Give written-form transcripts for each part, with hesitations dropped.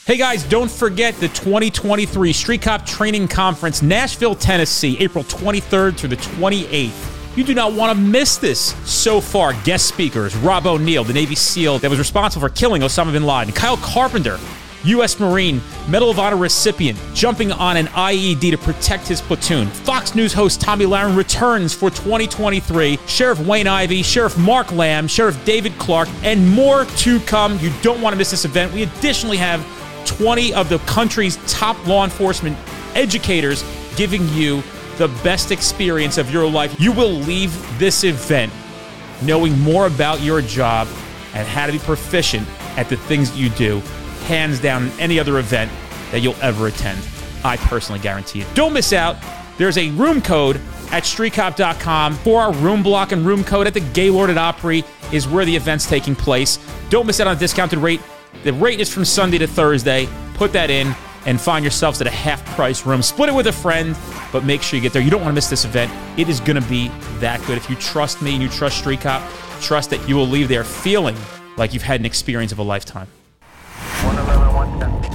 Hey guys, don't forget the 2023 Street Cop Training Conference, Nashville, Tennessee, April 23rd through the 28th. You do not want to miss this. So far, guest speakers, Rob O'Neill, the Navy SEAL that was responsible for killing Osama bin Laden, Kyle Carpenter, U.S. Marine, Medal of Honor recipient, jumping on an IED to protect his platoon. Fox News host Tommy Lahren returns for 2023. Sheriff Wayne Ivey, Sheriff Mark Lamb, Sheriff David Clark, and more to come. You don't want to miss this event. We additionally have 20 of the country's top law enforcement educators giving you the best experience of your life. You will leave this event knowing more about your job and how to be proficient at the things you do, hands down, in any other event that you'll ever attend. I personally guarantee it. Don't miss out. There's a room code at streetcop.com for our room block, and room code at the Gaylord at Opry is where the event's taking place. Don't miss out on a discounted rate. The rate is from Sunday to Thursday. Put that in and find yourselves at a half-price room. Split it with a friend, but make sure you get there. You don't want to miss this event. It is going to be that good. If you trust me and you trust Street Cop, trust that you will leave there feeling like you've had an experience of a lifetime. 111, 110.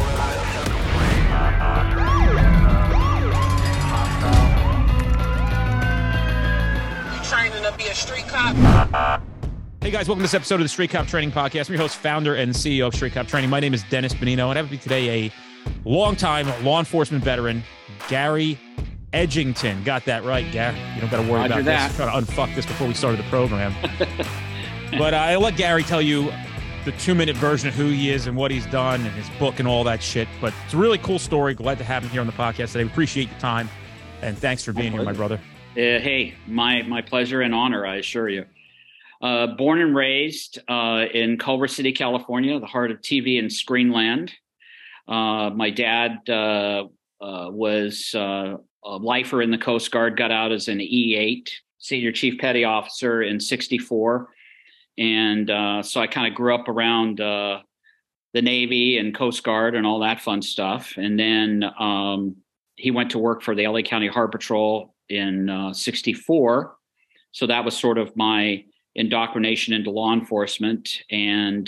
You training to be a street cop? Hey guys, welcome to this episode of the Street Cop Training Podcast. I'm your host, founder, and CEO of Street Cop Training. My name is Dennis Benino, and I have with me today a longtime law enforcement veteran, Gary Edgington. Got that right, Gary. You don't got to worry about this. I'm trying to unfuck this before we started the program. But I'll let Gary tell you the 2-minute version of who he is and what he's done and his book and all that shit. But it's a really cool story. Glad to have him here on the podcast today. We appreciate your time, and thanks for being here, my brother. Hey, my pleasure and honor, I assure you. Born and raised in Culver City, California, the heart of TV and screenland. My dad was a lifer in the Coast Guard, got out as an E8, senior chief petty officer in '64. And so I kind of grew up around the Navy and Coast Guard and all that fun stuff. And then he went to work for the LA County Harbor Patrol in '64. So that was sort of my indoctrination into law enforcement. And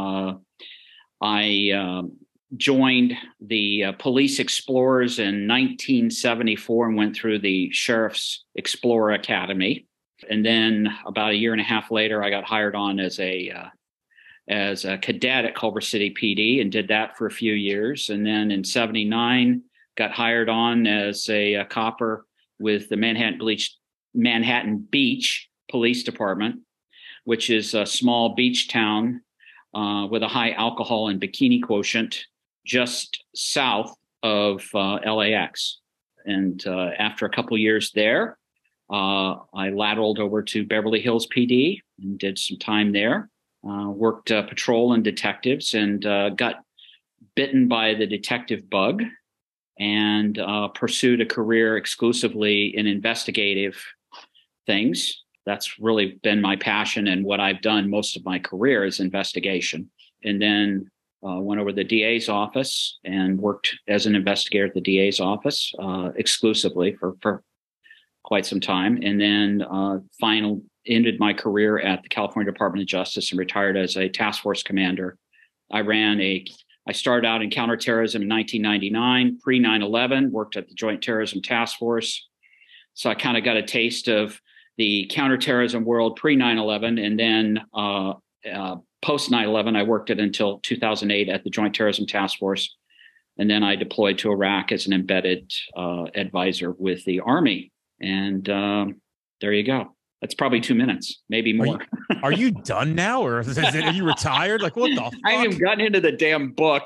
I joined the Police Explorers in 1974 and went through the Sheriff's Explorer Academy. And then about a year and a half later, I got hired on as a cadet at Culver City PD and did that for a few years. And then in '79, got hired on as a copper with the Manhattan Beach Police Department, which is a small beach town with a high alcohol and bikini quotient just south of LAX. And after a couple years there, I lateraled over to Beverly Hills PD and did some time there, worked patrol and detectives, and got bitten by the detective bug and pursued a career exclusively in investigative things. That's really been my passion, and what I've done most of my career is investigation. And then went over to the DA's office and worked as an investigator at the DA's office exclusively for quite some time. And then ended my career at the California Department of Justice and retired as a task force commander. I started out in counterterrorism in 1999, pre 9/11, worked at the Joint Terrorism Task Force. So I kind of got a taste of the counterterrorism world pre 9/11, and then post 9/11, I worked until 2008 at the Joint Terrorism Task Force, and then I deployed to Iraq as an embedded advisor with the Army. And there you go. That's probably 2 minutes, maybe more. Are you done now, or are you retired? Like, what the fuck? I haven't gotten into the damn book.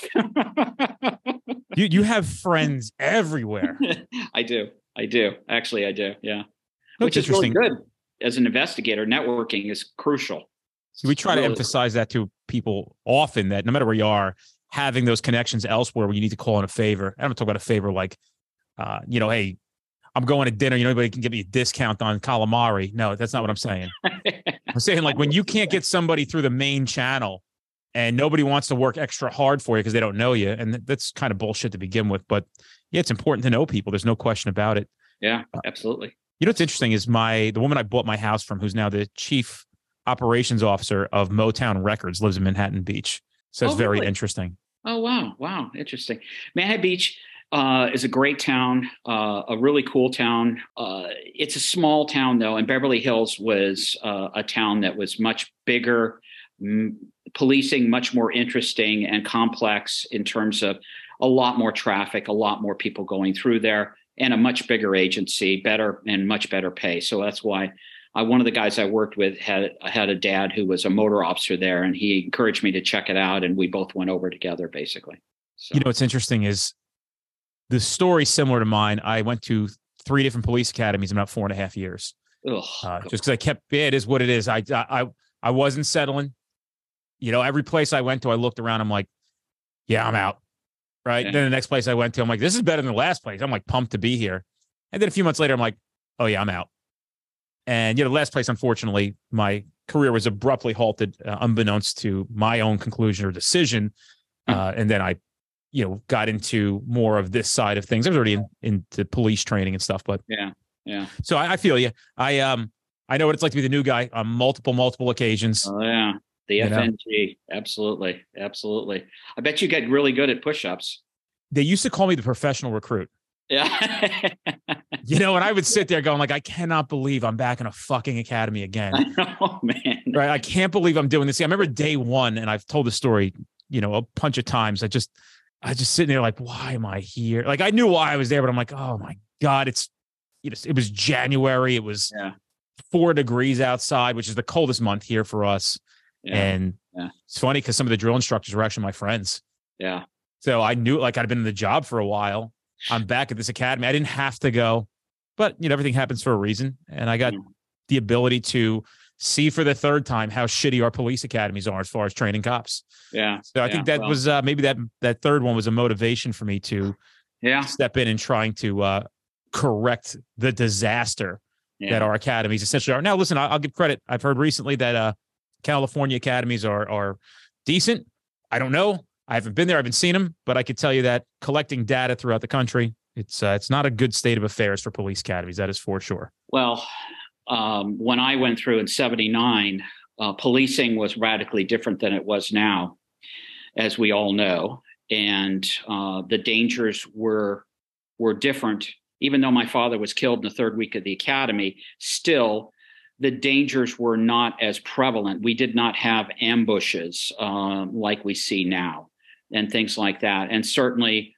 You have friends everywhere. I do. Actually, I do. Yeah. Which is really good. As an investigator, networking is crucial. So we try to emphasize that to people often, that no matter where you are, having those connections elsewhere where you need to call in a favor. I don't talk about a favor like, hey, I'm going to dinner. Anybody can give me a discount on calamari. No, that's not what I'm saying. I'm saying, like, when you can't get somebody through the main channel and nobody wants to work extra hard for you because they don't know you. And that's kind of bullshit to begin with. But yeah, it's important to know people. There's no question about it. Yeah, absolutely. You know what's interesting is the woman I bought my house from, who's now the chief operations officer of Motown Records, lives in Manhattan Beach. So it's very interesting. Oh, wow. Wow. Interesting. Manhattan Beach is a great town, a really cool town. It's a small town, though, and Beverly Hills was a town that was much bigger, policing much more interesting and complex in terms of a lot more traffic, a lot more people going through there, and a much bigger agency, better and much better pay. So that's why one of the guys I worked with had a dad who was a motor officer there, and he encouraged me to check it out, and we both went over together, basically. So. You know, what's interesting is the story similar to mine. I went to 3 different police academies in about 4.5 years. Just because I kept, it is what it is. I wasn't settling. You know, every place I went to, I looked around. I'm like, yeah, I'm out. Right. Yeah. Then the next place I went to, I'm like, this is better than the last place. I'm like pumped to be here. And then a few months later, I'm like, oh yeah, I'm out. And, you know, the last place, unfortunately, my career was abruptly halted, unbeknownst to my own conclusion or decision. And then I, you know, got into more of this side of things. I was already into police training and stuff, but yeah. So I feel you. I know what it's like to be the new guy on multiple occasions. Oh yeah, the FNG, absolutely. I bet you get really good at push-ups. They used to call me the professional recruit. Yeah. You know, and I would sit there going like, I cannot believe I'm back in a fucking academy again. Oh man. Right. I can't believe I'm doing this. I remember day one, and I've told the story, you know, a bunch of times. I just sitting there like, why am I here? Like I knew why I was there, but I'm like, oh my God, it was January. It was 4 degrees outside, which is the coldest month here for us. Yeah. And it's funny because some of the drill instructors were actually my friends. Yeah. So I knew like I'd been in the job for a while. I'm back at this academy. I didn't have to go, but you know, everything happens for a reason. And I got the ability to see for the 3rd time how shitty our police academies are as far as training cops. Yeah. So I think that was maybe that 3rd one was a motivation for me to step in and trying to correct the disaster that our academies essentially are. Now, listen, I'll give credit. I've heard recently that California academies are decent. I don't know. I haven't been there. I haven't seen them, but I could tell you that collecting data throughout the country, it's not a good state of affairs for police academies. That is for sure. Well, when I went through in 79, policing was radically different than it was now, as we all know. And the dangers were different. Even though my father was killed in the 3rd week of the academy, still the dangers were not as prevalent. We did not have ambushes like we see now and things like that. And certainly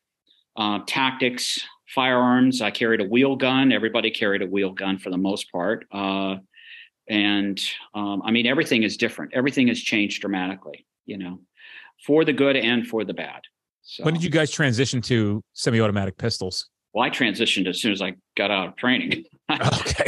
tactics, firearms. I carried a wheel gun. Everybody carried a wheel gun for the most part. I mean, everything is different. Everything has changed dramatically, you know, for the good and for the bad. So, when did you guys transition to semi-automatic pistols? Well, I transitioned as soon as I got out of training. Okay.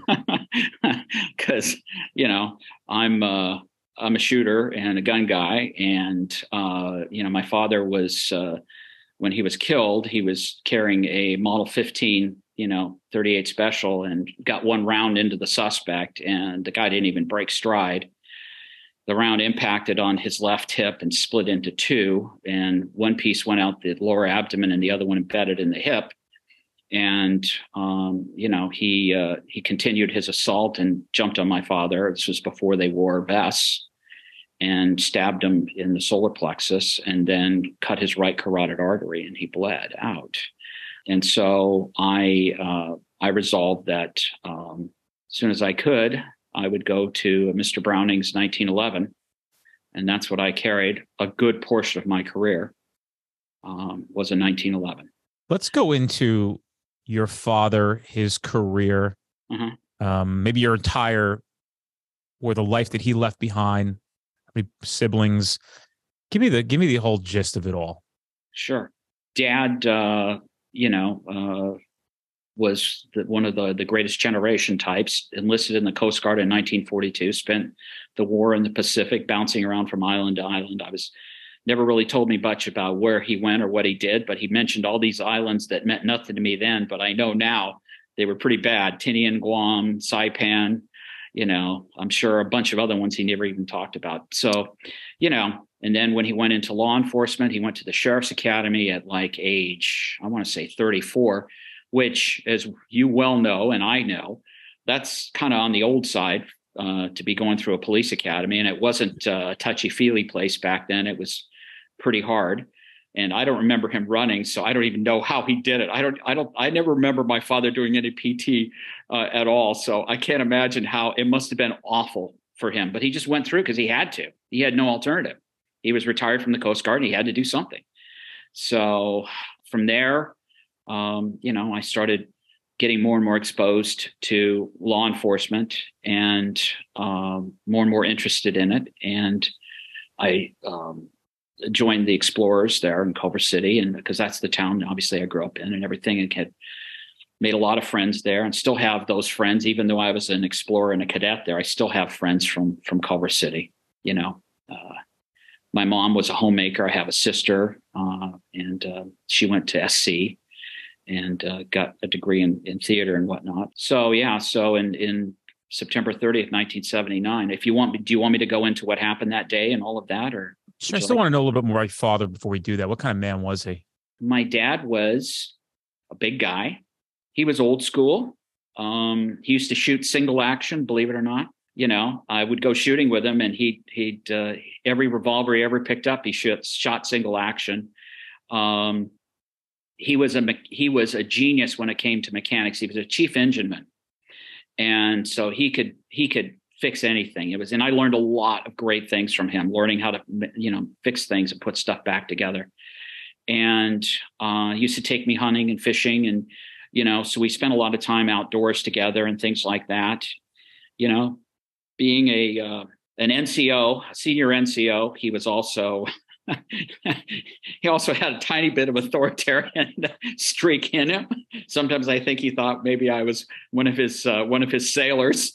Because, you know, I'm a shooter and a gun guy. And, you know, my father was, when he was killed, he was carrying a Model 15, you know, 38 Special, and got one round into the suspect, and the guy didn't even break stride. The round impacted on his left hip and split into 2, and one piece went out the lower abdomen and the other one embedded in the hip. And, you know, he continued his assault and jumped on my father. This was before they wore vests, and stabbed him in the solar plexus, and then cut his right carotid artery, and he bled out. And so I resolved that as soon as I could, I would go to Mr. Browning's 1911. And that's what I carried a good portion of my career, was a 1911. Let's go into your father, his career, maybe your entire, or the life that he left behind, siblings. Give me the whole gist of it all. Sure. Dad, you know, was one of the greatest generation types, enlisted in the Coast Guard in 1942, spent the war in the Pacific, bouncing around from island to island. I was never really told me much about where he went or what he did, but he mentioned all these islands that meant nothing to me then, but I know now they were pretty bad. Tinian, Guam, Saipan, you know, I'm sure a bunch of other ones he never even talked about. So, you know, and then when he went into law enforcement, he went to the Sheriff's Academy at like age, I want to say 34, which, as you well know, and I know, that's kind of on the old side to be going through a police academy. And it wasn't a touchy-feely place back then. It was pretty hard. And I don't remember him running, so I don't even know how he did it. I never remember my father doing any PT at all. So I can't imagine how it must have been awful for him, but he just went through because he had to. He had no alternative. He was retired from the Coast Guard and he had to do something. So from there, I started getting more and more exposed to law enforcement and more interested in it. And I joined the Explorers there in Culver City, and because that's the town, obviously, I grew up in and everything, and had made a lot of friends there, and still have those friends. Even though I was an explorer and a cadet there, I still have friends from Culver City. My mom was a homemaker. I have a sister, and she went to SC and got a degree in theater and whatnot. So in September 30th, 1979. Do you want me to go into what happened that day and all of that, or? Sure, I still want to know a little bit more about your father before we do that. What kind of man was he? My dad was a big guy. He was old school. He used to shoot single action, believe it or not. I would go shooting with him, and he'd every revolver he ever picked up, he shot single action. He was a genius when it came to mechanics. He was a chief engineman, and so he could fix anything. And I learned a lot of great things from him, learning how to, fix things and put stuff back together. And he used to take me hunting and fishing, and, so we spent a lot of time outdoors together and things like that. Being an NCO, a senior NCO, he was also, he also had a tiny bit of authoritarian streak in him. Sometimes I think he thought maybe I was one of his sailors,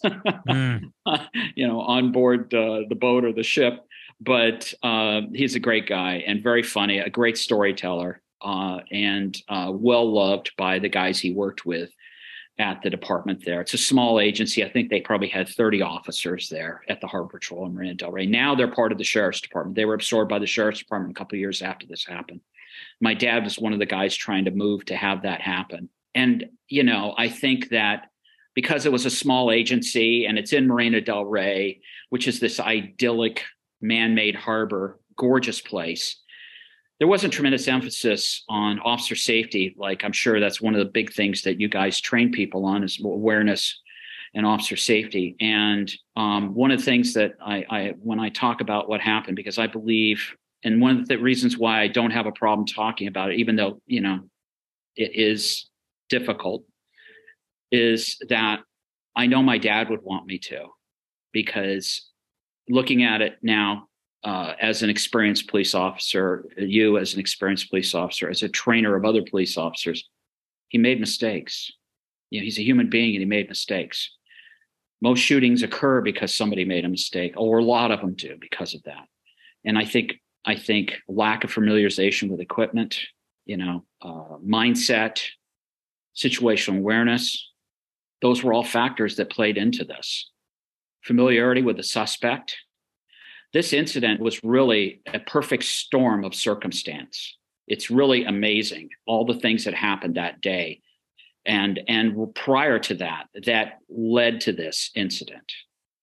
on board the boat or the ship. But he's a great guy and very funny, a great storyteller, and well loved by the guys he worked with at the department there. It's a small agency. I think they probably had 30 officers there at the Harbor Patrol in Marina del Rey. Now they're part of the Sheriff's Department. They were absorbed by the Sheriff's Department a couple of years after this happened. My dad was one of the guys trying to move to have that happen. And, I think that because it was a small agency and it's in Marina del Rey, which is this idyllic man-made harbor, gorgeous place, there wasn't tremendous emphasis on officer safety. Like, I'm sure that's one of the big things that you guys train people on is awareness and officer safety. And one of the things that I when I talk about what happened, because I believe, and one of the reasons why I don't have a problem talking about it, even though, it is difficult, is that I know my dad would want me to, because looking at it now, as an experienced police officer, you as an experienced police officer, as a trainer of other police officers, he made mistakes. He's a human being and he made mistakes. Most shootings occur because somebody made a mistake, or a lot of them do because of that. And I think lack of familiarization with equipment, mindset, situational awareness, those were all factors that played into this. Familiarity with the suspect. This incident was really a perfect storm of circumstance. It's really amazing, all the things that happened that day. And prior to that led to this incident.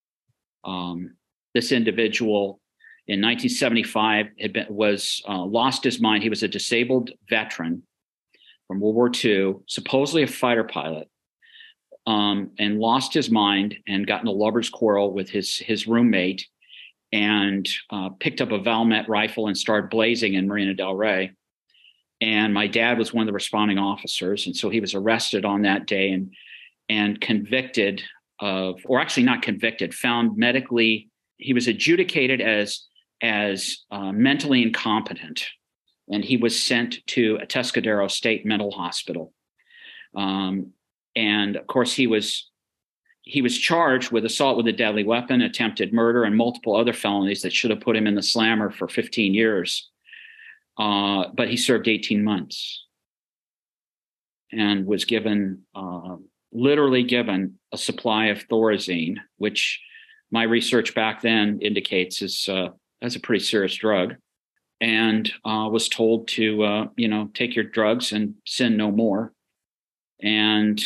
This individual in 1975 was lost his mind. He was a disabled veteran from World War II, supposedly a fighter pilot, and lost his mind and got in a lover's quarrel with his roommate, and picked up a Valmet rifle and started blazing in Marina del Rey. And my dad was one of the responding officers. And so he was arrested on that day and convicted of, or actually not convicted, found medically, he was adjudicated as mentally incompetent. And he was sent to Atascadero State Mental Hospital. And of course, he was charged with assault with a deadly weapon, attempted murder, and multiple other felonies that should have put him in the slammer for 15 years. But he served 18 months and was literally given a supply of Thorazine, which my research back then indicates that's a pretty serious drug, and was told to, take your drugs and sin no more. And,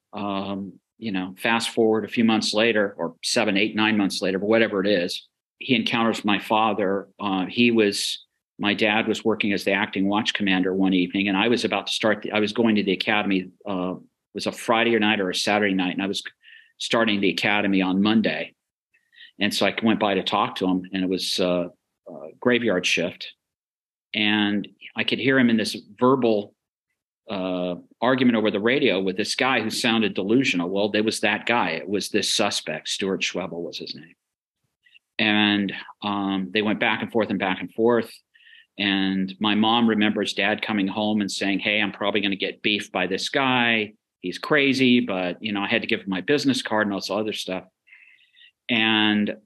fast forward a few months later, or 7, 8, 9 months later, but whatever it is, he encounters my father. He was my dad was working as the acting watch commander one evening, and I was about to start. I was going to the academy. It was a Friday night or a Saturday night, and I was starting the academy on Monday. And so I went by to talk to him, and it was a graveyard shift. And I could hear him in this verbal argument over the radio with this guy who sounded delusional. Well, there was that guy. It was this suspect. Stuart Schwebel was his name. And they went back and forth and back and forth. And my mom remembers Dad coming home and saying, hey, I'm probably going to get beefed by this guy. He's crazy, but, you know, I had to give him my business card and all this other stuff. And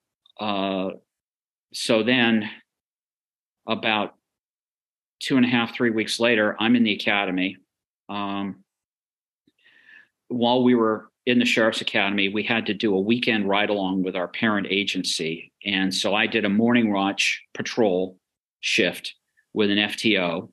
so then about 2.5, 3 weeks later, I'm in the academy. While we were in the Sheriff's Academy, we had to do a weekend ride along with our parent agency. And so I did a morning watch patrol shift with an FTO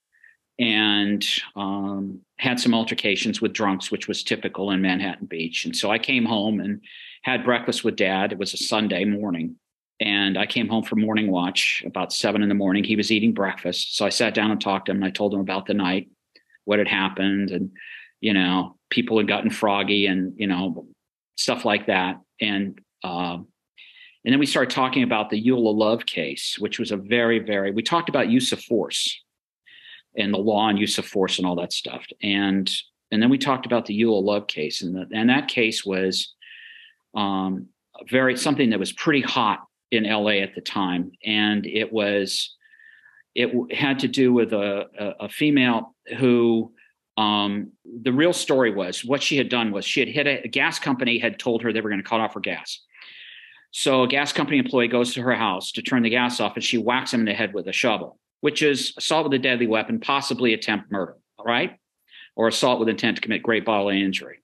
and had some altercations with drunks, which was typical in Manhattan Beach. And so I came home and had breakfast with Dad. It was a Sunday morning. And I came home from morning watch about 7 a.m. He was eating breakfast. So I sat down and talked to him, and I told him about the night, what had happened, and, you know, people had gotten froggy and, you know, stuff like that. And then we started talking about the Eula Love case, which was a we talked about use of force and the law and use of force and all that stuff. And then we talked about the Eula Love case. And that case was something that was pretty hot in LA at the time. And it had to do with a female who, the real story was what she had done was she had hit a gas company had told her they were going to cut off her gas. So a gas company employee goes to her house to turn the gas off, and she whacks him in the head with a shovel, which is assault with a deadly weapon, possibly attempt murder, right? Or assault with intent to commit great bodily injury.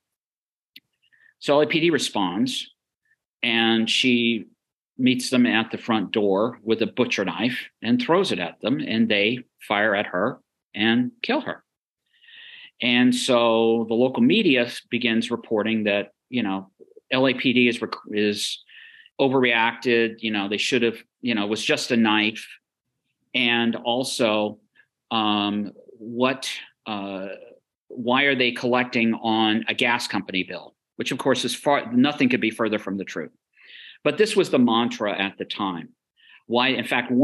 So LAPD responds, and she meets them at the front door with a butcher knife and throws it at them, and they fire at her and kill her. And so the local media begins reporting that, you know, LAPD is overreacted. You know, they should have, you know, it was just a knife. And also, why are they collecting on a gas company bill? Which, of course, nothing could be further from the truth. But this was the mantra at the time. Why? In fact,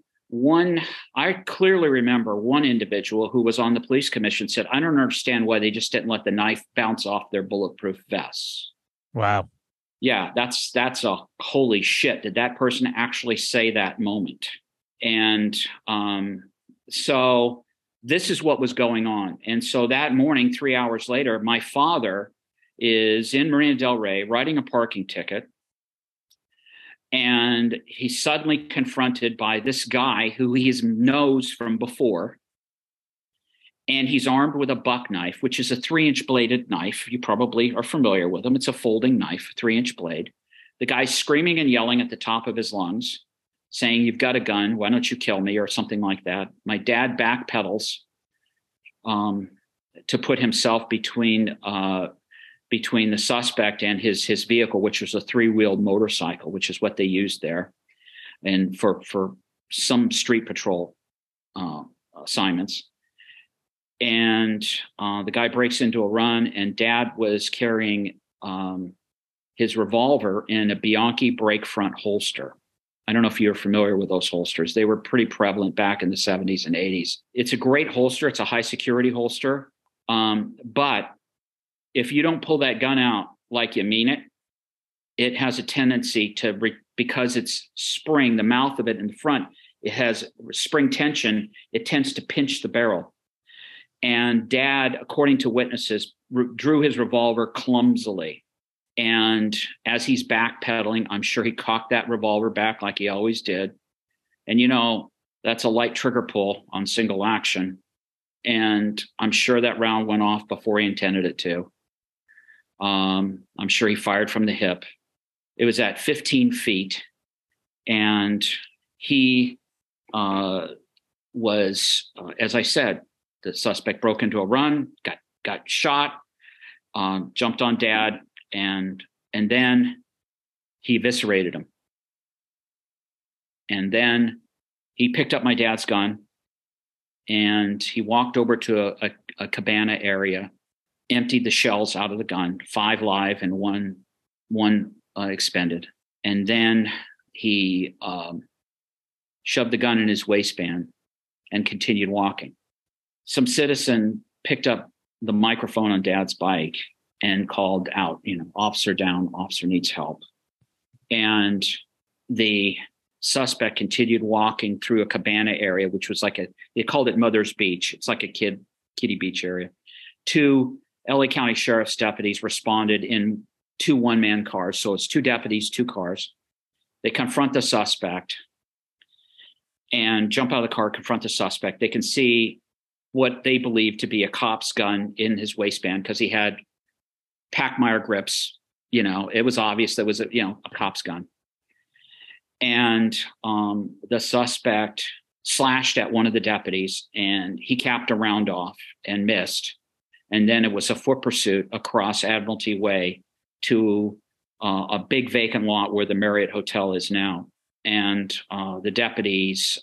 I clearly remember one individual who was on the police commission said, I don't understand why they just didn't let the knife bounce off their bulletproof vests. Wow. Yeah, that's a holy shit. Did that person actually say that moment? And so this is what was going on. And so that morning, 3 hours later, my father is in Marina del Rey writing a parking ticket. And he's suddenly confronted by this guy who he knows from before. And he's armed with a buck knife, which is a 3-inch bladed knife. You probably are familiar with them. It's a folding knife, 3-inch blade. The guy's screaming and yelling at the top of his lungs, saying, you've got a gun. Why don't you kill me? Or something like that. My dad backpedals to put himself between the suspect and his vehicle, which was a 3-wheeled motorcycle, which is what they used there, and for some street patrol assignments. And the guy breaks into a run, and Dad was carrying his revolver in a Bianchi break front holster. I don't know if you're familiar with those holsters. They were pretty prevalent back in the 70s and 80s. It's a great holster. It's a high security holster. But if you don't pull that gun out like you mean it, it has a tendency to, because it's spring, the mouth of it in the front, it has spring tension, it tends to pinch the barrel. And Dad, according to witnesses, drew his revolver clumsily. And as he's backpedaling, I'm sure he cocked that revolver back like he always did. And, you know, that's a light trigger pull on single action. And I'm sure that round went off before he intended it to. I'm sure he fired from the hip. It was at 15 feet. And he was, as I said, the suspect broke into a run, got shot, jumped on Dad, and then he eviscerated him. And then he picked up my dad's gun and he walked over to a cabana area, emptied the shells out of the gun, 5 live and one expended. And then he shoved the gun in his waistband and continued walking. Some citizen picked up the microphone on Dad's bike and called out, officer down, officer needs help. And the suspect continued walking through a cabana area, which was like they called it Mother's Beach. It's like a kiddie beach area. 2 LA County Sheriff's deputies responded in 2 one-man cars. So it's 2 deputies, 2 cars. They confront the suspect and jump out of the car, confront the suspect. They can see what they believe to be a cop's gun in his waistband because he had Pachmeyer grips. It was obvious that was a cop's gun. And the suspect slashed at one of the deputies and he capped a round off and missed. And then it was a foot pursuit across Admiralty Way to a big vacant lot where the Marriott Hotel is now. And the deputies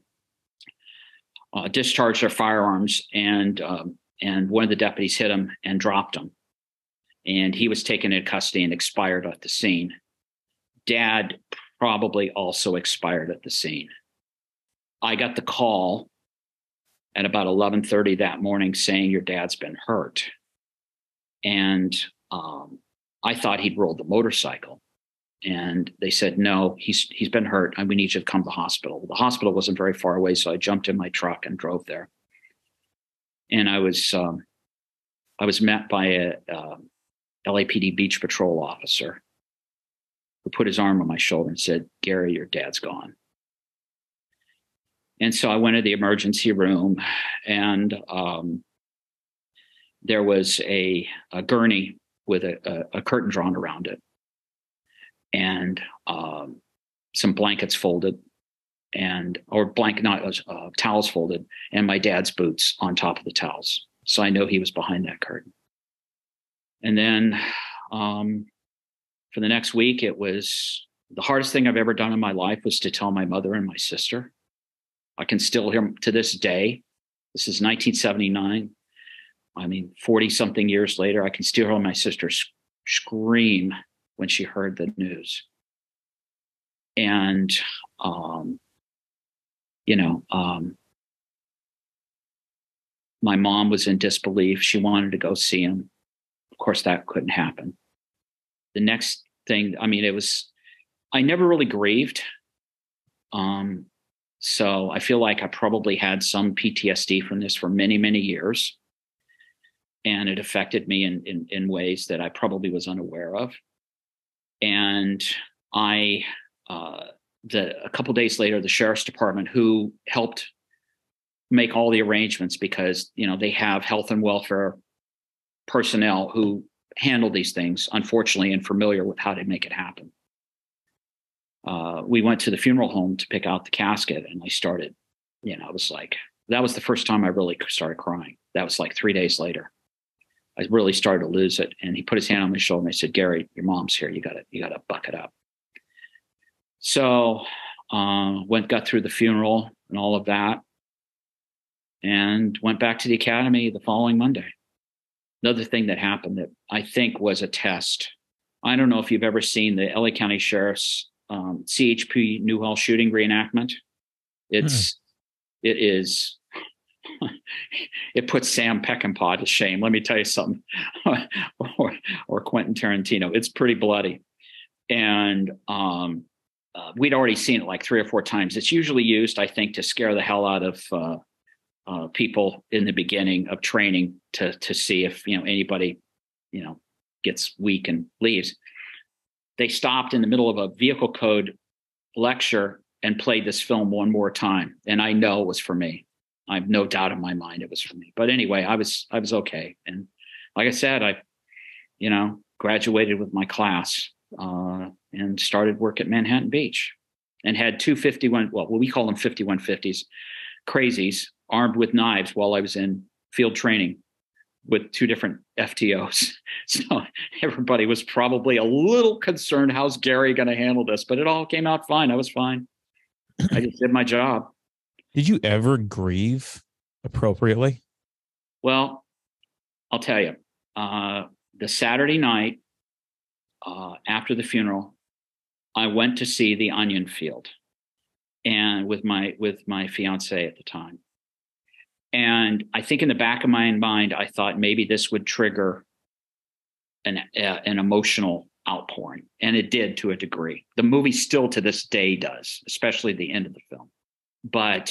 discharged their firearms, and one of the deputies hit him and dropped him. And he was taken into custody and expired at the scene. Dad probably also expired at the scene. I got the call at about 11:30 that morning saying your dad's been hurt. And I thought he'd rolled the motorcycle. And they said, no, he's been hurt and we need you to come to the hospital. The hospital wasn't very far away, so I jumped in my truck and drove there. And I was met by a LAPD Beach Patrol officer who put his arm on my shoulder and said, Gary, your dad's gone. And so I went to the emergency room, and there was a gurney with a curtain drawn around it, and some blankets folded, towels folded, and my dad's boots on top of the towels. So I know he was behind that curtain. And then for the next week, it was the hardest thing I've ever done in my life was to tell my mother and my sister. I can still hear to this day. This is 1979. 40 something years later, I can still hear my sister scream when she heard the news. And, my mom was in disbelief. She wanted to go see him. Of course, that couldn't happen. The next thing, I never really grieved. So I feel like I probably had some PTSD from this for many, many years. And it affected me in ways that I probably was unaware of. And a couple of days later, the sheriff's department, who helped make all the arrangements because, they have health and welfare personnel who handle these things, unfortunately, and familiar with how to make it happen. We went to the funeral home to pick out the casket, and I started, it was like, that was the first time I really started crying. That was like 3 days later. I really started to lose it. And he put his hand on my shoulder and I said, Gary, your mom's here. You gotta buck it up. So got through the funeral and all of that, and went back to the academy the following Monday. Another thing that happened that I think was a test. I don't know if you've ever seen the LA County Sheriff's CHP Newhall shooting reenactment. It is, it puts Sam Peckinpah to shame. Let me tell you something, or Quentin Tarantino. It's pretty bloody. And we'd already seen it like 3 or 4 times. It's usually used, I think, to scare the hell out of people in the beginning of training to see if, anybody, gets weak and leaves. They stopped in the middle of a vehicle code lecture and played this film one more time. And I know it was for me. I have no doubt in my mind it was for me. But anyway, I was okay. And like I said, I, graduated with my class and started work at Manhattan Beach, and had 2 we call them 5150s, crazies armed with knives while I was in field training with 2 different FTOs. So everybody was probably a little concerned, how's Gary going to handle this? But it all came out fine. I was fine. I just did my job. Did you ever grieve appropriately? Well, I'll tell you, the Saturday night after the funeral, I went to see The Onion Field, and with my fiance at the time. And I think in the back of my mind, I thought maybe this would trigger an emotional outpouring, and it did to a degree. The movie still to this day does, especially the end of the film. But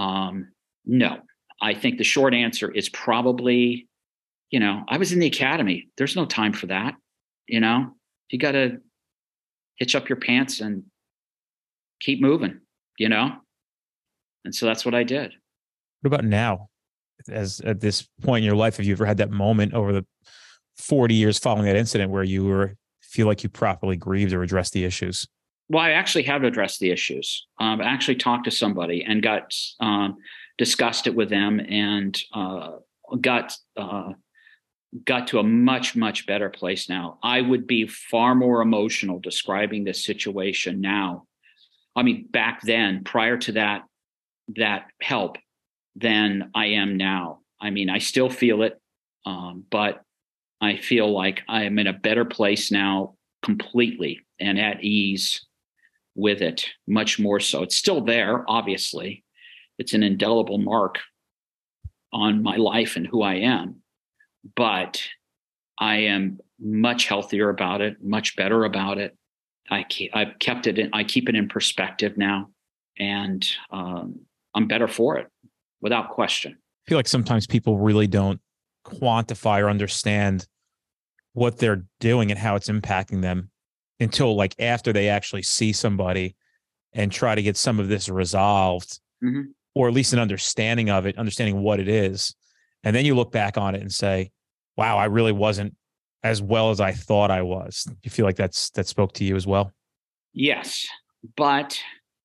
no, I think the short answer is probably, I was in the academy. There's no time for that. You got to hitch up your pants and keep moving, And so that's what I did. What about now? As at this point in your life, have you ever had that moment over the 40 years following that incident where you feel like you properly grieved or addressed the issues? Well, I actually have addressed the issues. I actually talked to somebody and discussed it with them, and got to a much, much better place now. I would be far more emotional describing this situation now. I mean, back then, prior to that help, than I am now. I mean, I still feel it, but I feel like I am in a better place now completely and at ease with it, much more so. It's still there, obviously. It's an indelible mark on my life and who I am, but I am much healthier about it, much better about it. I've kept it I keep it in perspective now, and I'm better for it, without question. I feel like sometimes people really don't quantify or understand what they're doing and how it's impacting them until like after they actually see somebody and try to get some of this resolved, or at least an understanding of it, understanding what it is. And then you look back on it and say, wow, I really wasn't as well as I thought I was. You feel like that spoke to you as well? Yes, but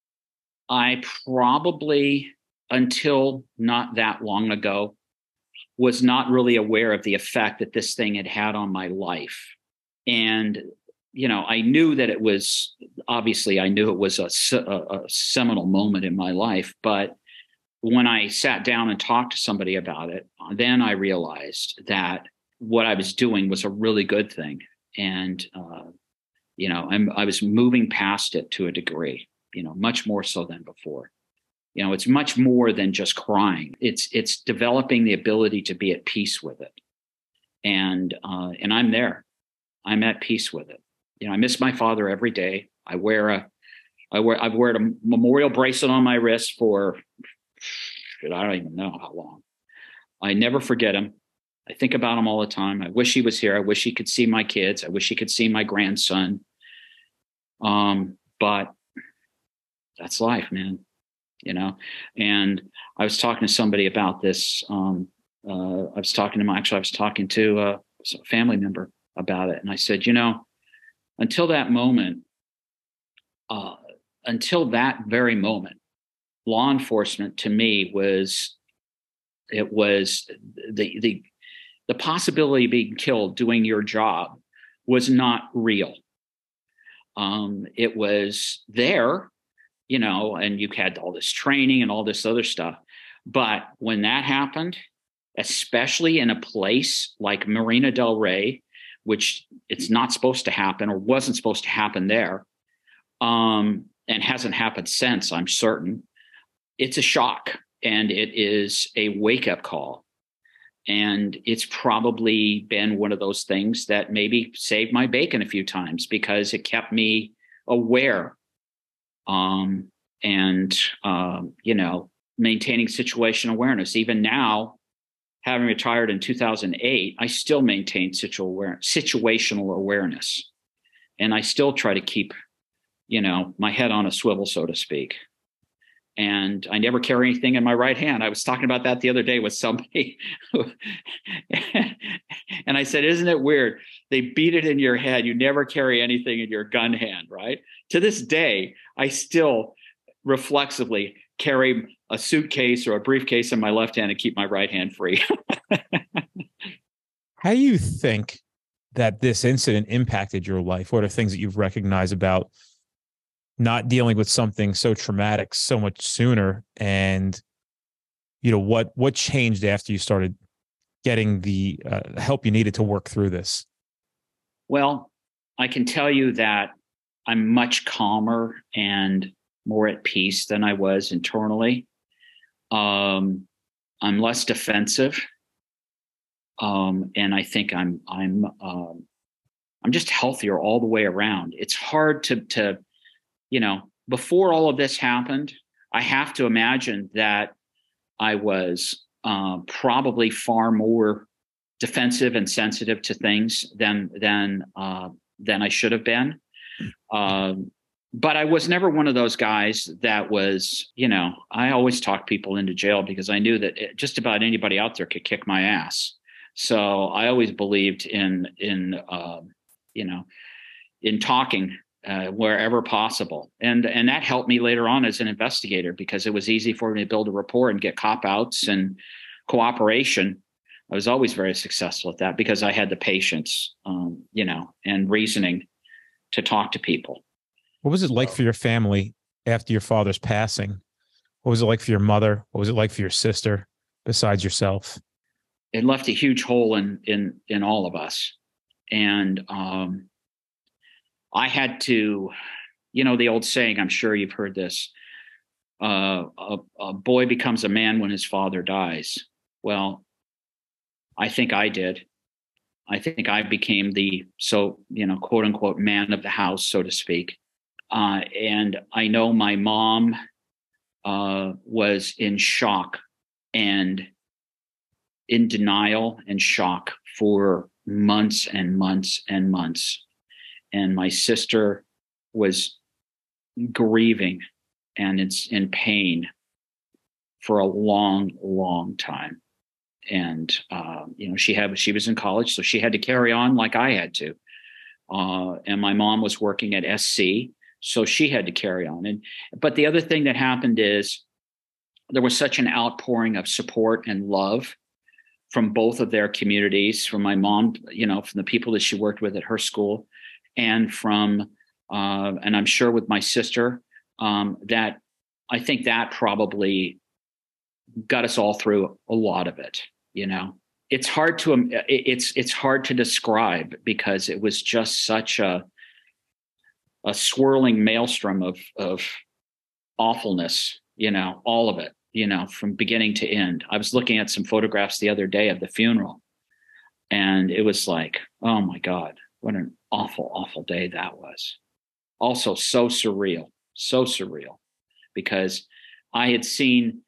I probably, until not that long ago, was not really aware of the effect that this thing had on my life. And, I knew that it was, obviously I knew it was a seminal moment in my life. But when I sat down and talked to somebody about it, then I realized that what I was doing was a really good thing. And, I was moving past it to a degree, much more so than before. It's much more than just crying. It's developing the ability to be at peace with it. And I'm there. I'm at peace with it. I miss my father every day. I've wear a memorial bracelet on my wrist for, I don't even know how long. I never forget him. I think about him all the time. I wish he was here. I wish he could see my kids. I wish he could see my grandson. But that's life, man. And I was talking to somebody about this. I was talking to a family member about it. And I said, until that moment, until that very moment, law enforcement to me was the possibility of being killed doing your job was not real. It was there, and you had all this training and all this other stuff. But when that happened, especially in a place like Marina del Rey, which it's not supposed to happen or wasn't supposed to happen there, and hasn't happened since, I'm certain, it's a shock, and it is a wake-up call. And it's probably been one of those things that maybe saved my bacon a few times because it kept me aware. Maintaining situational awareness. Even now, having retired in 2008, I still maintain situational awareness. And I still try to keep, my head on a swivel, so to speak. And I never carry anything in my right hand. I was talking about that the other day with somebody. And I said, isn't it weird? They beat it in your head. You never carry anything in your gun hand, right? To this day, I still reflexively carry a suitcase or a briefcase in my left hand and keep my right hand free. How do you think that this incident impacted your life? What are things that you've recognized about not dealing with something so traumatic so much sooner and what changed after you started getting the help you needed to work through this? Well, I can tell you that I'm much calmer and more at peace than I was internally. I'm less defensive, and I think I'm just healthier all the way around. It's hard to before all of this happened, I have to imagine that I was probably far more defensive and sensitive to things than I should have been. But I was never one of those guys that was, I always talked people into jail because I knew that just about anybody out there could kick my ass. So I always believed in talking wherever possible. And that helped me later on as an investigator because it was easy for me to build a rapport and get cop outs and cooperation. I was always very successful at that because I had the patience, and reasoning to talk to people. What was it like for your family after your father's passing? What was it like for your mother? What was it like for your sister besides yourself? It left a huge hole in all of us. And I had to, the old saying, I'm sure you've heard this, a boy becomes a man when his father dies. Well, I think I did. I think I became the, quote unquote, man of the house, so to speak. And I know my mom was in shock and in denial and shock for months and months and months. And my sister was grieving and it's in pain for a long, long time. And, she was in college, so she had to carry on like I had to. And my mom was working at SC, so she had to carry on. But the other thing that happened is there was such an outpouring of support and love from both of their communities, from my mom, from the people that she worked with at her school, and from, and I'm sure with my sister, that I think that probably got us all through a lot of it. It's hard to describe because it was just such a swirling maelstrom of awfulness, all of it, from beginning to end. I was looking at some photographs the other day of the funeral, and it was like, oh my God, what an awful, awful day that was. Also so surreal because I had seen,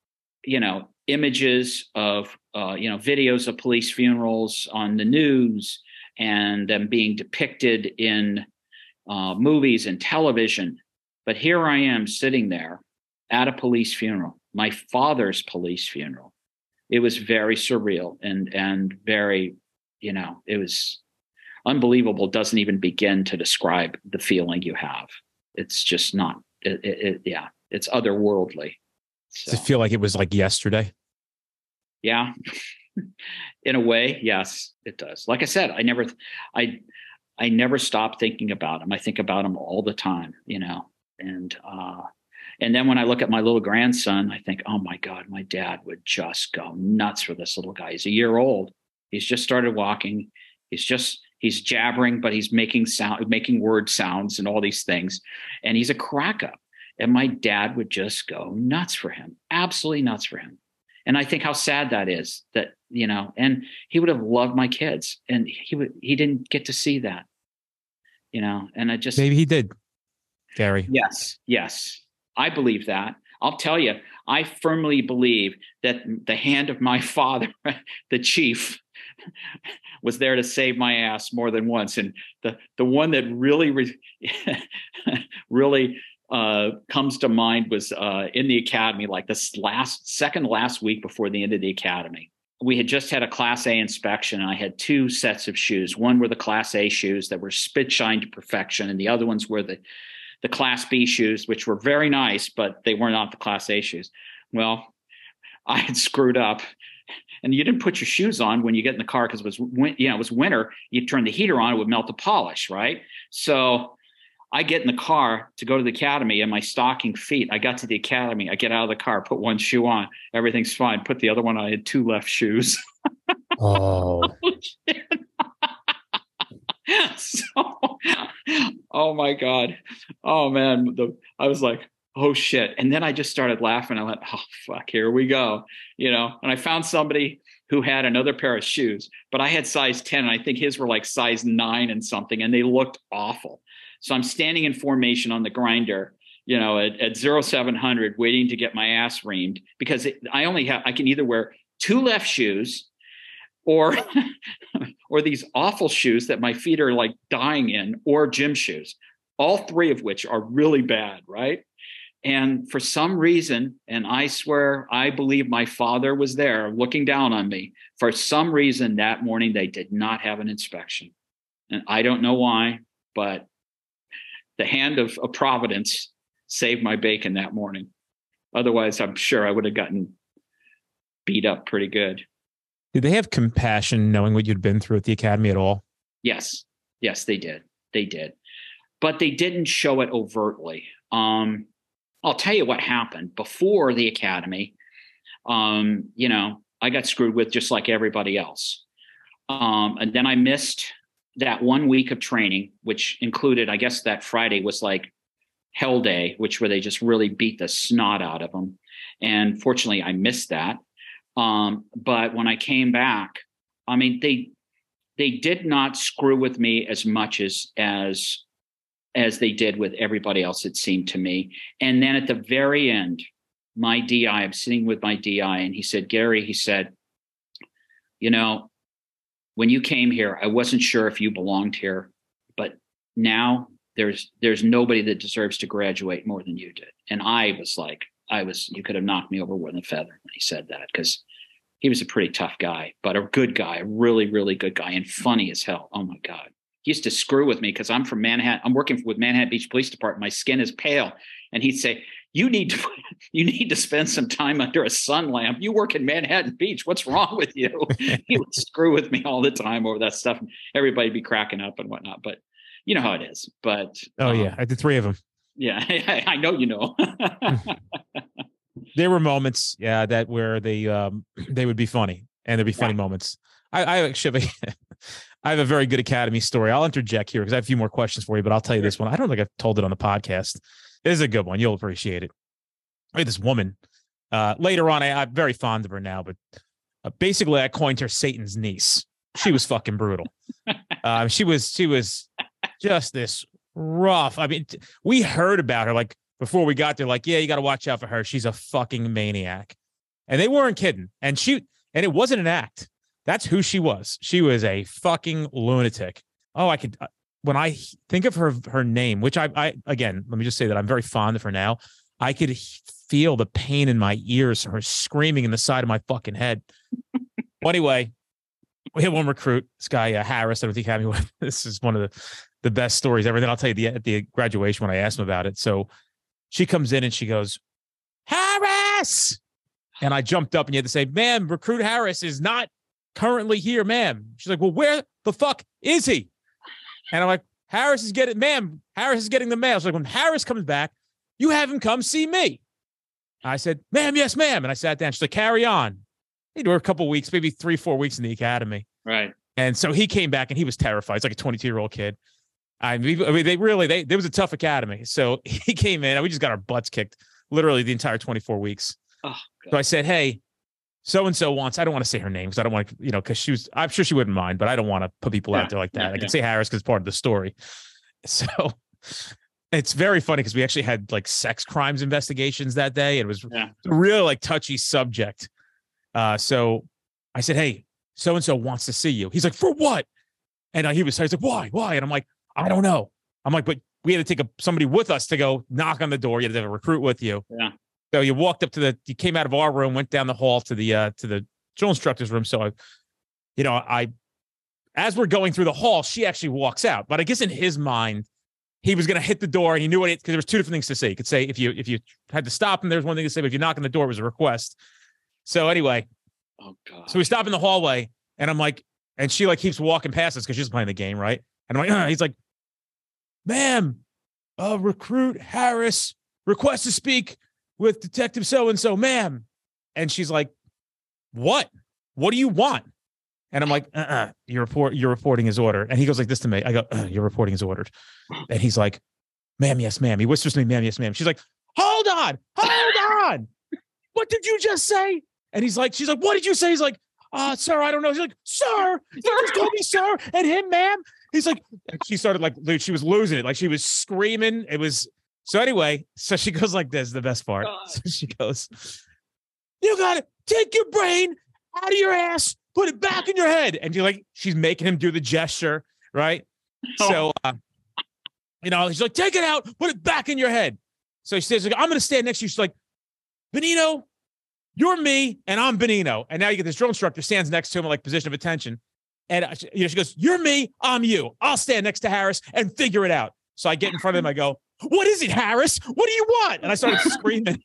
images of, videos of police funerals on the news and them being depicted in movies and television. But here I am sitting there at a police funeral, my father's police funeral. It was very surreal and very, it was unbelievable. Doesn't even begin to describe the feeling you have. It's just not, it's otherworldly. So. Does it feel like it was like yesterday? Yeah, in a way, yes, it does. Like I said, I never stop thinking about him. I think about him all the time, and then when I look at my little grandson, I think, oh my God, my dad would just go nuts for this little guy. He's a year old. He's just started walking. He's jabbering, but he's making word sounds and all these things. And he's a crack up. And my dad would just go nuts for him, absolutely nuts for him. And I think how sad that is that, and he would have loved my kids and he didn't get to see that, and I just. Maybe he did, Gary. Yes. I believe that. I'll tell you, I firmly believe that the hand of my father, the chief, was there to save my ass more than once. And the one that really, really comes to mind was in the academy, like this second last week before the end of the academy. We had just had a Class A inspection, and I had two sets of shoes. One were the Class A shoes that were spit shined to perfection, and the other ones were the Class B shoes, which were very nice, but they were not the Class A shoes. Well, I had screwed up, and you didn't put your shoes on when you get in the car because it was winter. You turn the heater on, it would melt the polish, right? So I get in the car to go to the academy in my stocking feet. I got to the academy. I get out of the car, put one shoe on. Everything's fine. Put the other one on. I had 2 left shoes. Oh. So, oh my God. Oh man. I was like, oh shit. And then I just started laughing. I went, oh fuck, here we go. And I found somebody who had another pair of shoes, but I had size 10 and I think his were like size 9 and something, and they looked awful. So I'm standing in formation on the grinder, at 0700 waiting to get my ass reamed because I can either wear 2 left shoes or these awful shoes that my feet are like dying in, or gym shoes, all 3 of which are really bad, right? And for some reason, and I swear, I believe my father was there looking down on me. For some reason that morning, they did not have an inspection. And I don't know why, but the hand of Providence saved my bacon that morning. Otherwise, I'm sure I would have gotten beat up pretty good. Did they have compassion knowing what you'd been through at the academy at all? Yes. Yes, they did. They did. But they didn't show it overtly. I'll tell you what happened before the academy. I got screwed with just like everybody else. And then I missed that 1 week of training, which included, I guess that Friday was like hell day, where they just really beat the snot out of them. And fortunately I missed that. But when I came back, I mean, they did not screw with me as much as they did with everybody else, it seemed to me. And then at the very end, my DI, I'm sitting with my DI, and he said, Gary, he said, when you came here, I wasn't sure if you belonged here, but now there's nobody that deserves to graduate more than you did. And I was like, you could have knocked me over with a feather when he said that, because he was a pretty tough guy, but a good guy, a really, really good guy, and funny as hell. Oh my God. He used to screw with me because I'm from Manhattan. I'm working with Manhattan Beach Police Department. My skin is pale. And he'd say, you need to spend some time under a sun lamp. You work in Manhattan Beach. What's wrong with you? He would screw with me all the time over that stuff. Everybody'd be cracking up and whatnot. But you know how it is. But yeah, I did 3 of them. Yeah, I know you know. There were moments, that where they would be funny, and there'd be funny moments. I actually I have a very good academy story. I'll interject here because I have a few more questions for you, but I'll tell you this one. I don't think I've told it on the podcast. It is a good one. You'll appreciate it. I had this woman later on. I'm very fond of her now, but basically I coined her Satan's niece. She was fucking brutal. She was just this rough. I mean, we heard about her like before we got there, like, yeah, you got to watch out for her. She's a fucking maniac. And they weren't kidding. And it wasn't an act. That's who she was. She was a fucking lunatic. Oh, I could, when I think of her name, which I again, let me just say that I'm very fond of her now. I could feel the pain in my ears, her screaming in the side of my fucking head. Well, anyway, we had one recruit, this guy, Harris, at the academy. This is one of the best stories ever. Then I'll tell you at the graduation when I asked him about it. So she comes in and she goes, Harris. And I jumped up and you had to say, ma'am, recruit Harris is not currently here, ma'am. She's like, well, where the fuck is he? And I'm like, Harris is getting the mail. She's like, when Harris comes back, you have him come see me. I said, ma'am, yes, ma'am. And I sat down. She's like, carry on. They were a couple weeks, maybe 3-4 weeks in the academy. Right. And so he came back and he was terrified. He's like a 22-year-old kid. I mean, there was a tough academy. So he came in and we just got our butts kicked literally the entire 24 weeks. Oh, so I said, hey, so-and-so wants, I don't want to say her name because I don't want to, because I'm sure she wouldn't mind, but I don't want to put people out there like that. I can say Harris because it's part of the story. So it's very funny because we actually had like sex crimes investigations that day. It was a really like touchy subject. So I said, hey, so-and-so wants to see you. He's like, for what? And I was like, why? And I'm like, I don't know. I'm like, but we had to take somebody with us to go knock on the door. You had to have a recruit with you. Yeah. So you walked up you came out of our room, went down the hall to the drill instructor's room. So as we're going through the hall, she actually walks out. But I guess in his mind, he was going to hit the door and he knew because there was 2 different things to say. He could say, if you had to stop him, there's one thing to say, but if you knock on the door, it was a request. So anyway, oh God. So we stop in the hallway and I'm like, and she like keeps walking past us because she's playing the game. Right. And I'm like, he's like, ma'am, recruit Harris request to speak with Detective so-and-so, ma'am. And she's like, what do you want? And I'm like, you're reporting his order. And he goes like this to me. I go, you're reporting his order. And he's like, ma'am, yes, ma'am. He whispers to me, ma'am, yes, ma'am. She's like, hold on. What did you just say? And she's like, what did you say? He's like, sir, I don't know. He's like, sir, you just called me sir. And him, ma'am. He's like, and she started like, she was losing it. Like she was screaming. It was, so anyway, so she goes like this, the best part. So she goes, you got to take your brain out of your ass, put it back in your head. And you're like, she's making him do the gesture, right? So, she's like, take it out, put it back in your head. So she says, like, I'm going to stand next to you. She's like, Benino, you're me, and I'm Benino. And now you get this drill instructor stands next to him in like position of attention. And she goes, you're me, I'm you. I'll stand next to Harris and figure it out. So I get in front of him. I go, what is it, Harris? What do you want? And I started screaming.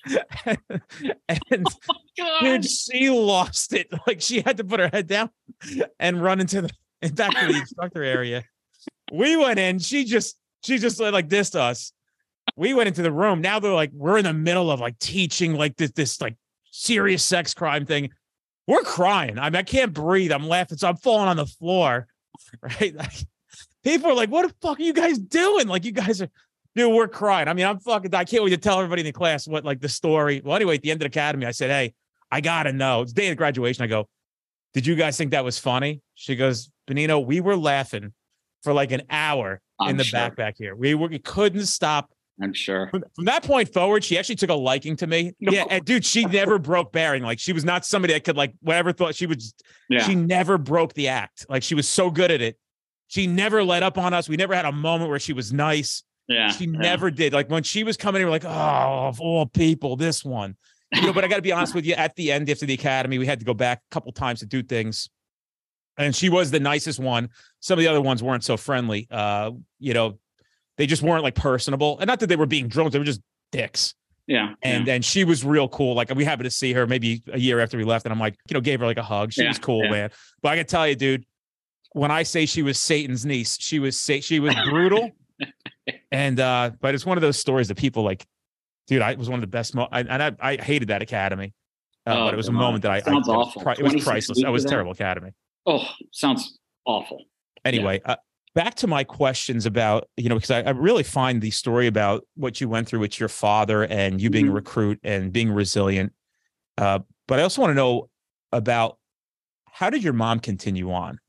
and dude, she lost it. Like she had to put her head down and run back to the instructor area. We went in. She just like dissed us. We went into the room. Now they're like, we're in the middle of like teaching like this like serious sex crime thing. We're crying. I mean, I can't breathe. I'm laughing. So I'm falling on the floor. Right. Like, people are like, what the fuck are you guys doing? Like, you guys are, dude, we're crying. I mean, I can't wait to tell everybody in the class what like the story. Well, anyway, at the end of the academy, I said, hey, I got to know. It's the day of graduation. I go, did you guys think that was funny? She goes, Benino, we were laughing for like an hour in the back here. We couldn't stop. I'm sure. From that point forward, she actually took a liking to me. No. Yeah, and dude, she never broke bearing. Like she was not somebody that could like whatever thought she would. Yeah. She never broke the act. Like she was so good at it. She never let up on us. We never had a moment where she was nice. Yeah, she never did. Like when she was coming in, we're like, oh, of all people, this one. But I got to be honest with you. At the end, after the academy, we had to go back a couple times to do things, and she was the nicest one. Some of the other ones weren't so friendly. They just weren't like personable, and not that they were being drones; they were just dicks. Yeah. And she was real cool. Like we happened to see her maybe a year after we left, and I'm like, gave her like a hug. She was cool, man. But I can tell you, dude, when I say she was Satan's niece, she was brutal. And but it's one of those stories that people like, dude, it was one of the best. I hated that academy, but it was a moment that sounds awful. It was priceless. That was a terrible academy. Oh, sounds awful. Anyway, back to my questions about, because I really find the story about what you went through with your father and you being a recruit and being resilient. But I also want to know about how did your mom continue on?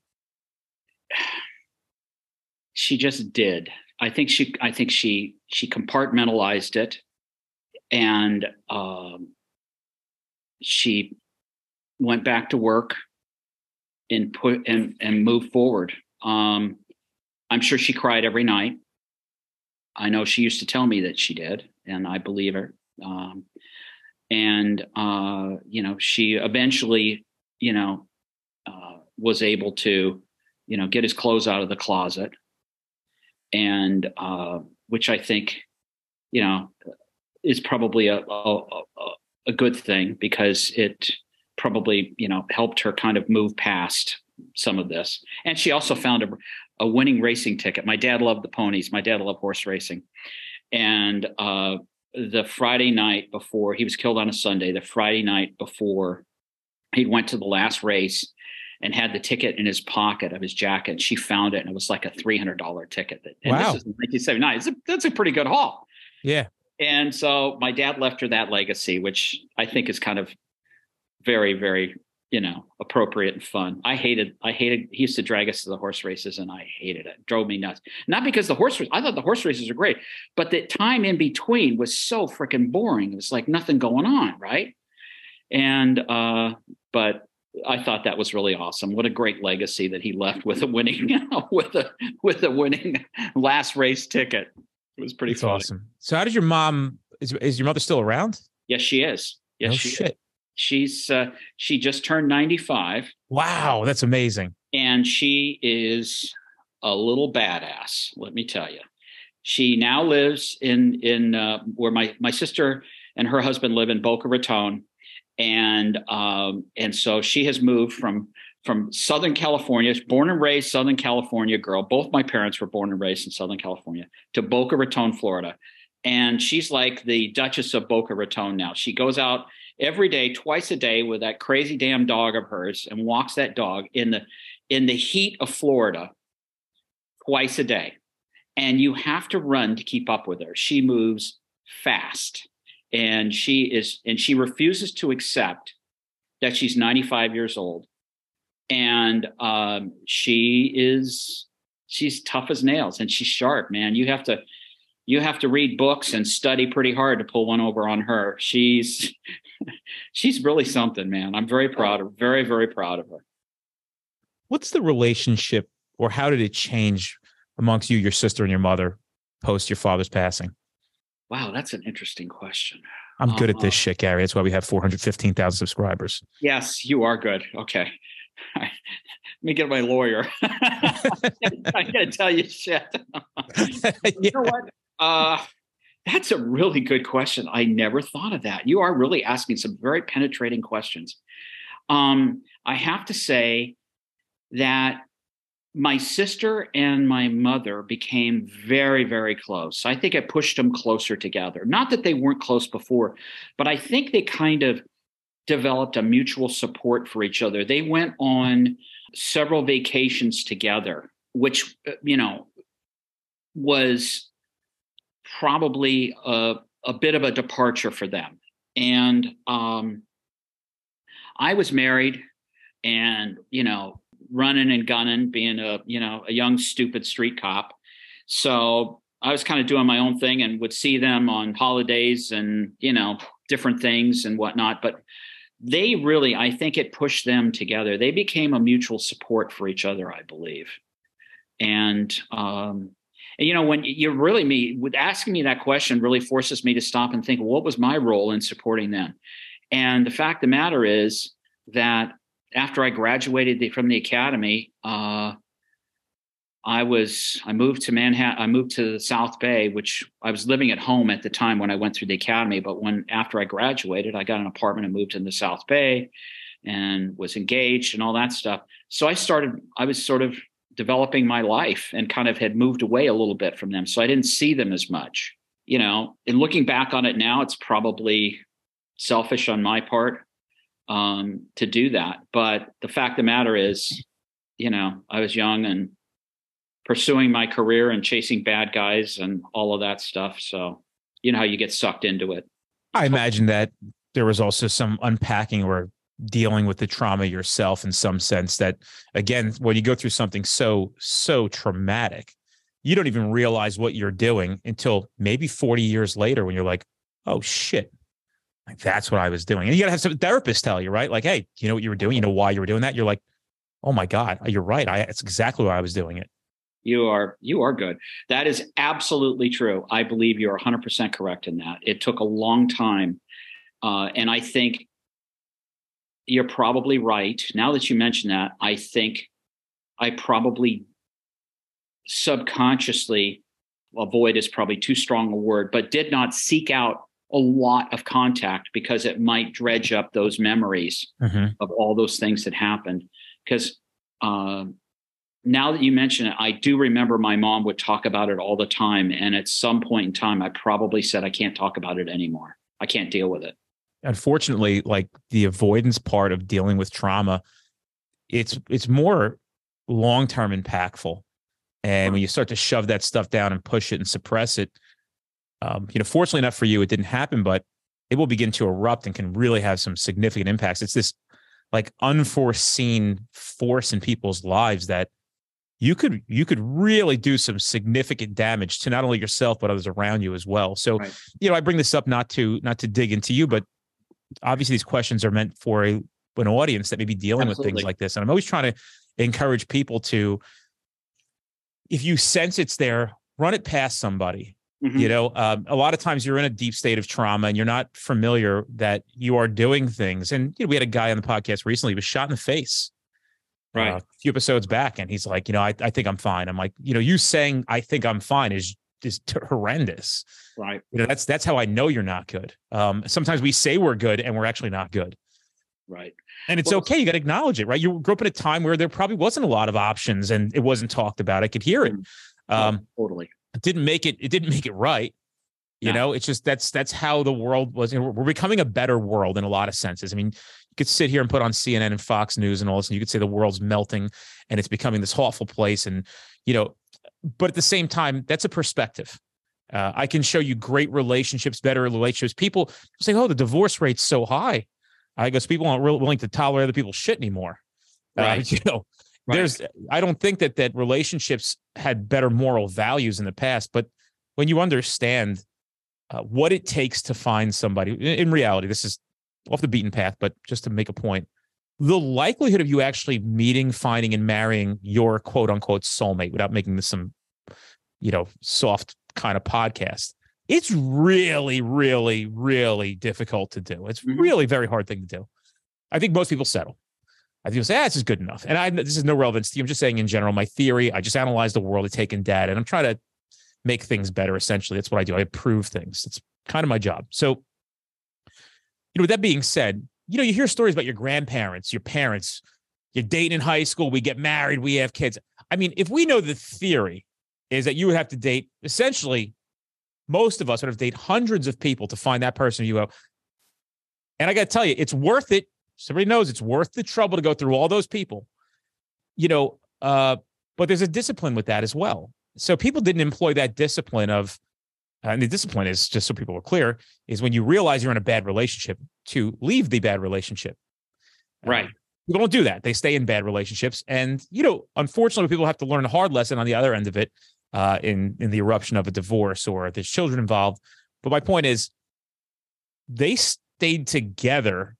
She just did. I think she compartmentalized it, and she went back to work and moved forward. I'm sure she cried every night. I know she used to tell me that she did, and I believe her. She eventually, was able to, get his clothes out of the closet, and which I think, is probably a good thing, because it probably, helped her kind of move past some of this. And she also found a winning racing ticket. My dad loved the ponies. My dad loved horse racing. And the Friday night before, he was killed on a Sunday, the Friday night before he went to the last race and had the ticket in his pocket of his jacket. She found it, and it was like a $300 ticket. And wow. This is 1979. That's a pretty good haul. Yeah. And so my dad left her that legacy, which I think is kind of very, very, appropriate and fun. I hated, he used to drag us to the horse races, and I hated it. It drove me nuts. Not because I thought the horse races are great, but the time in between was so freaking boring. It was like nothing going on. Right. And, but I thought that was really awesome. What a great legacy that he left with a winning, with a winning last race ticket. It was pretty funny. Awesome. So how did your mom, is your mother still around? Yes, she is. Yes, she is. She just turned 95. Wow, that's amazing. And she is a little badass, let me tell you. She now lives in where my sister and her husband live in Boca Raton, And so she has moved from Southern California, born and raised Southern California girl. Both my parents were born and raised in Southern California, to Boca Raton, Florida. And she's like the Duchess of Boca Raton now. She goes out every day, twice a day, with that crazy damn dog of hers and walks that dog in the heat of Florida twice a day. And you have to run to keep up with her. She moves fast, and she refuses to accept that she's 95 years old. And she's tough as nails, and she's sharp, man. You have to read books and study pretty hard to pull one over on her. She's really something, man. I'm very proud of her, very, very proud of her. What's the relationship, or how did it change amongst you, your sister, and your mother post your father's passing? Wow, that's an interesting question. I'm good at this shit, Gary. That's why we have 415,000 subscribers. Yes, you are good. Okay. Let me get my lawyer. I'm going to tell you shit. You know what? That's a really good question. I never thought of that. You are really asking some very penetrating questions. I have to say that my sister and my mother became very, very close. I think it pushed them closer together. Not that they weren't close before, but I think they kind of developed a mutual support for each other. They went on several vacations together, which, was probably a bit of a departure for them. And I was married and, running and gunning, being a young, stupid street cop. So I was kind of doing my own thing and would see them on holidays and, different things and whatnot. But they really, I think it pushed them together. They became a mutual support for each other, I believe. And, when you're really asking me that question really forces me to stop and think, well, what was my role in supporting them? And the fact of the matter is that after I graduated from the academy, I moved to Manhattan. I moved to the South Bay, which I was living at home at the time when I went through the academy. But after I graduated, I got an apartment and moved in the South Bay and was engaged and all that stuff. So I was sort of developing my life and kind of had moved away a little bit from them. So I didn't see them as much, and looking back on it now, it's probably selfish on my part to do that. But the fact of the matter is, I was young and pursuing my career and chasing bad guys and all of that stuff. So, how you get sucked into it. I imagine that there was also some unpacking or dealing with the trauma yourself in some sense that, again, when you go through something so traumatic, you don't even realize what you're doing until maybe 40 years later when you're like, oh, shit. Like, that's what I was doing. And you got to have some therapists tell you, right? Like, hey, you know what you were doing? You know why you were doing that? You're like, oh my God, you're right. It's exactly why I was doing it. You are good. That is absolutely true. I believe you are 100% correct in that. It took a long time. And I think you're probably right. Now that you mention that, I think I probably subconsciously, avoid is probably too strong a word, but did not seek out a lot of contact because it might dredge up those memories of all those things that happened. Because now that you mention it, I do remember my mom would talk about it all the time. And at some point in time, I probably said, I can't talk about it anymore. I can't deal with it. Unfortunately, like the avoidance part of dealing with trauma, it's more long-term impactful. And when you start to shove that stuff down and push it and suppress it, fortunately enough for you, it didn't happen, but it will begin to erupt and can really have some significant impacts. It's this like unforeseen force in people's lives that you could really do some significant damage to not only yourself, but others around you as well. So, right. I bring this up not to dig into you, but obviously these questions are meant for an audience that may be dealing with things like this. And I'm always trying to encourage people to, if you sense it's there, run it past somebody. A lot of times you're in a deep state of trauma and you're not familiar that you are doing things. And, we had a guy on the podcast recently who was shot in the face a few episodes back. And he's like, I think I'm fine. I'm like, you saying I think I'm fine is horrendous. Right. That's how I know you're not good. Sometimes we say we're good and we're actually not good. Right. And it's Well, okay. You got to acknowledge it, right? You grew up in a time where there probably wasn't a lot of options and it wasn't talked about. I could hear it. Totally. It didn't make it right. You No. know, it's just that's how the world was. You know, we're becoming a better world in a lot of senses. I mean, you could sit here and put on CNN and Fox News and all this, and you could say the world's melting and it's becoming this awful place. And, you know, but at the same time, that's a perspective. I can show you great relationships, better relationships. People say, oh, the divorce rate's so high. I guess people aren't really willing to tolerate other people's shit anymore. Right. You know, I don't think that relationships had better moral values in the past, but when you understand what it takes to find somebody, in reality, this is off the beaten path, but just to make a point, the likelihood of you actually meeting, finding, and marrying your quote unquote soulmate, without making this some, you know, soft kind of podcast, it's really, really, really difficult to do. It's really very hard thing to do. I think most people settle. I think people say, this is good enough. And this is no relevance to you. I'm just saying in general, my theory, I just analyze the world, I take in data, and I'm trying to make things better. Essentially, that's what I do. I improve things. It's kind of my job. So, you know, with that being said, you know, you hear stories about your grandparents, your parents, you're dating in high school, we get married, we have kids. I mean, if we know the theory is that you would have to date, essentially, most of us would have to date hundreds of people to find that person you go. And I got to tell you, it's worth it. Somebody knows it's worth the trouble to go through all those people, you know, but there's a discipline with that as well. So people didn't employ that discipline of, and the discipline is, just so people are clear, is when you realize you're in a bad relationship to leave the bad relationship. Right. People don't do that. They stay in bad relationships. And, you know, unfortunately, people have to learn a hard lesson on the other end of it in the eruption of a divorce or there's children involved. But my point is they stayed together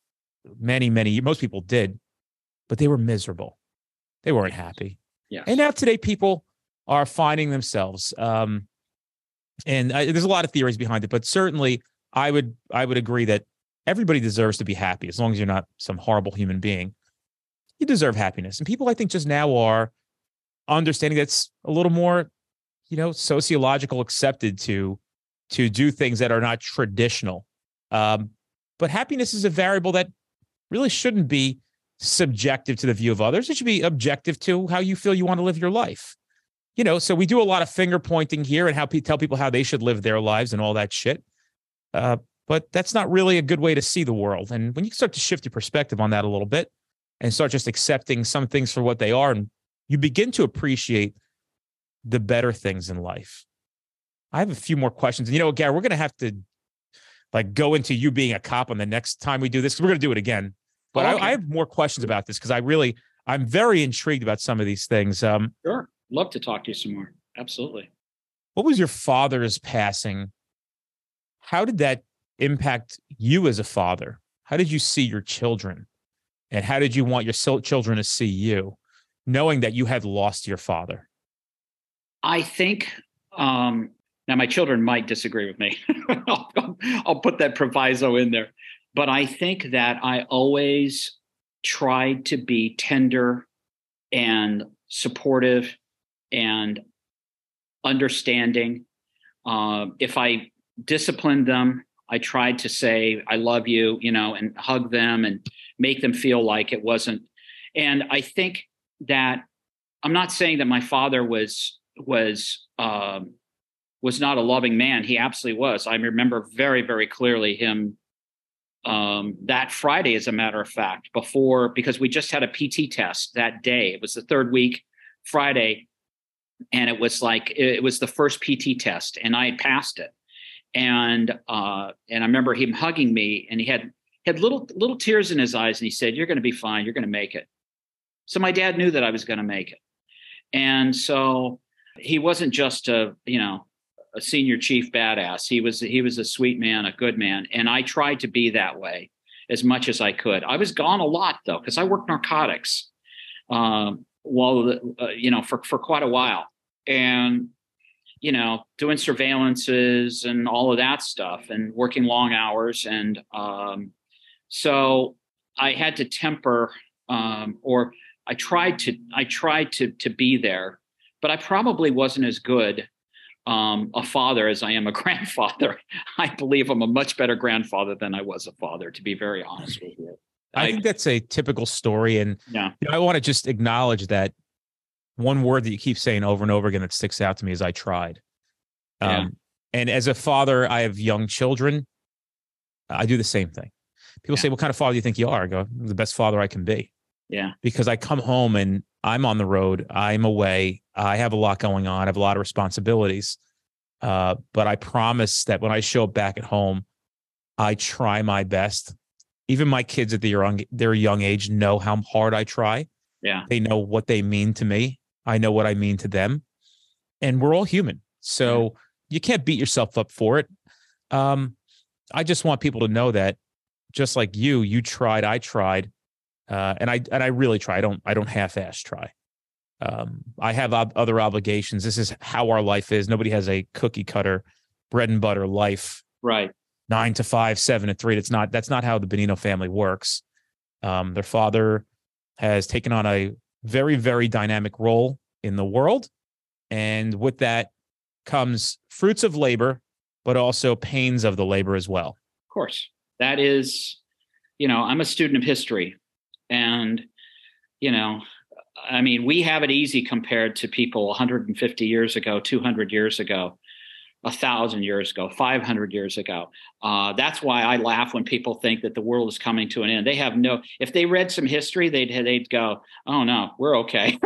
most people did, but they were miserable. They weren't happy. Yes. And now today people are finding themselves. And there's a lot of theories behind it, but certainly I would agree that everybody deserves to be happy as long as you're not some horrible human being. You deserve happiness. And people, I think, just now are understanding that's a little more, you know, sociological accepted to do things that are not traditional. But happiness is a variable that really shouldn't be subjective to the view of others. It should be objective to how you feel you want to live your life. You know, so we do a lot of finger pointing here and how tell people how they should live their lives and all that shit. But that's not really a good way to see the world. And when you start to shift your perspective on that a little bit and start just accepting some things for what they are, and you begin to appreciate the better things in life. I have a few more questions. And, you know, Gary, we're going to have to go into you being a cop on the next time we do this, because we're going to do it again. But okay. I have more questions about this because I'm very intrigued about some of these things. Sure. Love to talk to you some more. Absolutely. What was your father's passing? How did that impact you as a father? How did you see your children? And how did you want your children to see you, knowing that you had lost your father? I think, now my children might disagree with me. I'll put that proviso in there. But I think that I always tried to be tender and supportive and understanding. If I disciplined them, I tried to say, I love you, you know, and hug them and make them feel like it wasn't. And I think that I'm not saying that my father was not a loving man. He absolutely was. I remember very, very clearly him that Friday, as a matter of fact, because we just had a PT test that day. It was the third week, Friday. And it was the first PT test, and I had passed it. And I remember him hugging me, and he had little tears in his eyes, and he said, "You're going to be fine. You're going to make it." So my dad knew that I was going to make it. And so he wasn't just a senior chief badass. He was a sweet man, a good man. And I tried to be that way as much as I could. I was gone a lot though, because I worked narcotics, for quite a while, and, you know, doing surveillances and all of that stuff and working long hours. And, so I had to temper, or I tried to be there, but I probably wasn't as good a father as I am a grandfather. I believe I'm a much better grandfather than I was a father, to be very honest with you. I think that's a typical story. And Yeah. I want to just acknowledge that one word that you keep saying over and over again that sticks out to me is I tried. Yeah. And as a father, I have young children. I do the same thing. People say, what kind of father do you think you are? I go, I'm the best father I can be. Yeah. Because I come home and I'm on the road. I'm away. I have a lot going on. I have a lot of responsibilities. But I promise that when I show up back at home, I try my best. Even my kids at their young age know how hard I try. Yeah. They know what they mean to me. I know what I mean to them. And we're all human. So you can't beat yourself up for it. I just want people to know that just like you tried, I tried. And I really try. I don't half-ass try. I have other obligations. This is how our life is. Nobody has a cookie cutter, bread and butter life. Right. 9 to 5, 7 to 3. That's not how the Bonino family works. Their father has taken on a very, very dynamic role in the world. And with that comes fruits of labor, but also pains of the labor as well. Of course. That is, I'm a student of history. And, we have it easy compared to people 150 years ago, 200 years ago, 1,000 years ago, 500 years ago. That's why I laugh when people think that the world is coming to an end. If they read some history, they'd go, oh no, we're okay.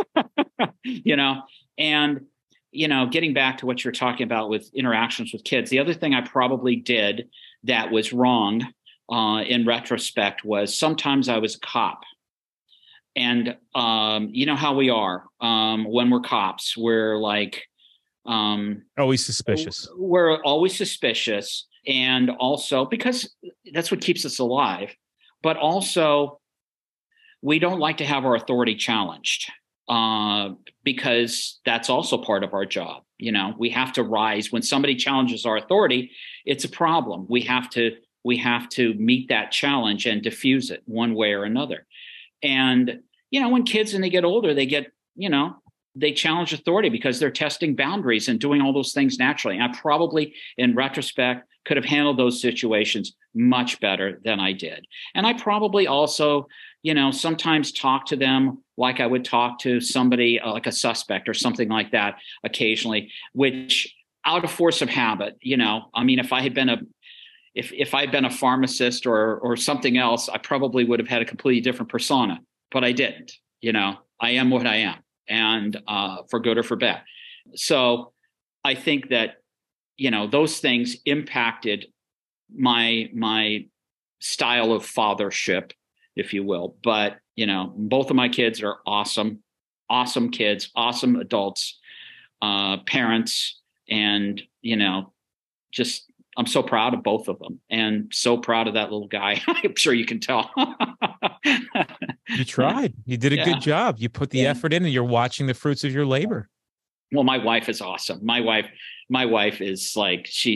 And, getting back to what you're talking about with interactions with kids, the other thing I probably did that was wrong in retrospect was sometimes I was a cop. And you know how we are when we're cops, we're like, always suspicious. We're always suspicious. And also because that's what keeps us alive. But also we don't like to have our authority challenged because that's also part of our job. We have to rise when somebody challenges our authority. It's a problem. We have to meet that challenge and diffuse it one way or another. And, when kids and they get older, they get, they challenge authority because they're testing boundaries and doing all those things naturally. And I probably, in retrospect, could have handled those situations much better than I did. And I probably also, sometimes talk to them like I would talk to somebody like a suspect or something like that occasionally, which out of force of habit, if I had been if I'd been a pharmacist or something else, I probably would have had a completely different persona, but I didn't. I am what I am, and for good or for bad. So I think that those things impacted my style of fathership, if you will. But both of my kids are awesome kids, awesome adults, parents, and just. I'm so proud of both of them and so proud of that little guy. I'm sure you can tell. You tried. You did a good job. You put the effort in and you're watching the fruits of your labor. Well, my wife is awesome. My wife is like, she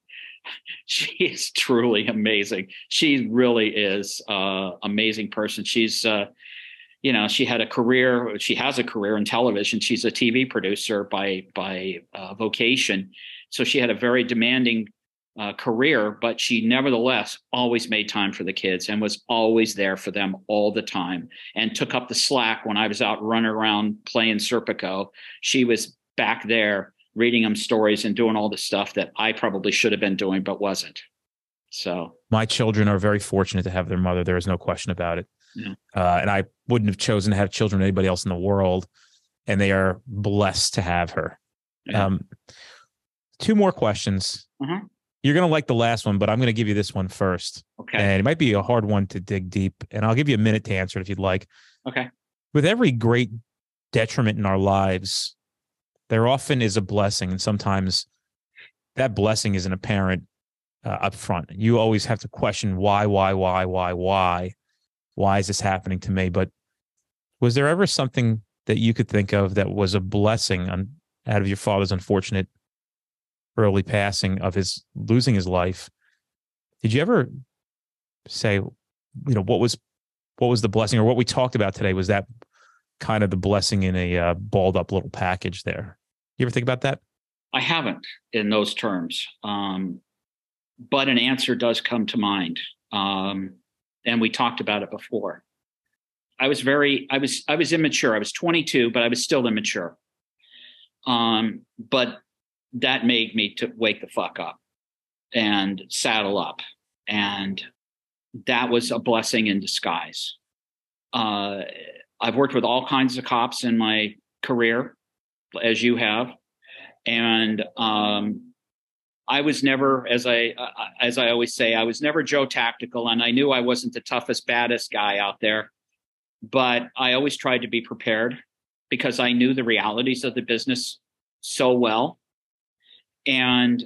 is truly amazing. She really is amazing person. She's, she had a career. She has a career in television. She's a TV producer by vocation. So she had a very demanding career, but she nevertheless always made time for the kids and was always there for them all the time and took up the slack when I was out running around playing Serpico. She was back there reading them stories and doing all the stuff that I probably should have been doing, but wasn't. So my children are very fortunate to have their mother. There is no question about it. Yeah. And I wouldn't have chosen to have children with anybody else in the world. And they are blessed to have her. Yeah. 2 more questions. Uh-huh. You're going to like the last one, but I'm going to give you this one first. Okay. And it might be a hard one to dig deep. And I'll give you a minute to answer it if you'd like. Okay. With every great detriment in our lives, there often is a blessing. And sometimes that blessing isn't apparent up front. You always have to question why is this happening to me? But was there ever something that you could think of that was a blessing out of your father's unfortunate early passing, of his losing his life? Did you ever say, what was the blessing, or what we talked about today? Was that kind of the blessing in a balled up little package there? You ever think about that? I haven't in those terms. But an answer does come to mind. And And we talked about it before. I was immature. I was 22, but I was still immature. But that made me to wake the fuck up and saddle up. And that was a blessing in disguise. I've worked with all kinds of cops in my career, as you have. And I was never, as I always say, I was never Joe Tactical, and I knew I wasn't the toughest, baddest guy out there. But I always tried to be prepared because I knew the realities of the business so well. And,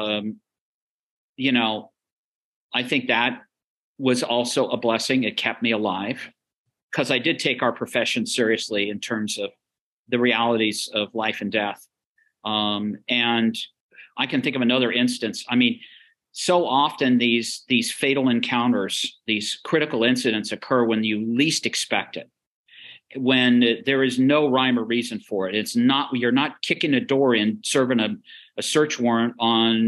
you know, I think that was also a blessing. It kept me alive because I did take our profession seriously in terms of the realities of life and death. And I can think of another instance. I mean, so often these fatal encounters, these critical incidents occur when you least expect it, when there is no rhyme or reason for it. It's not, you're not kicking a door in, serving a search warrant on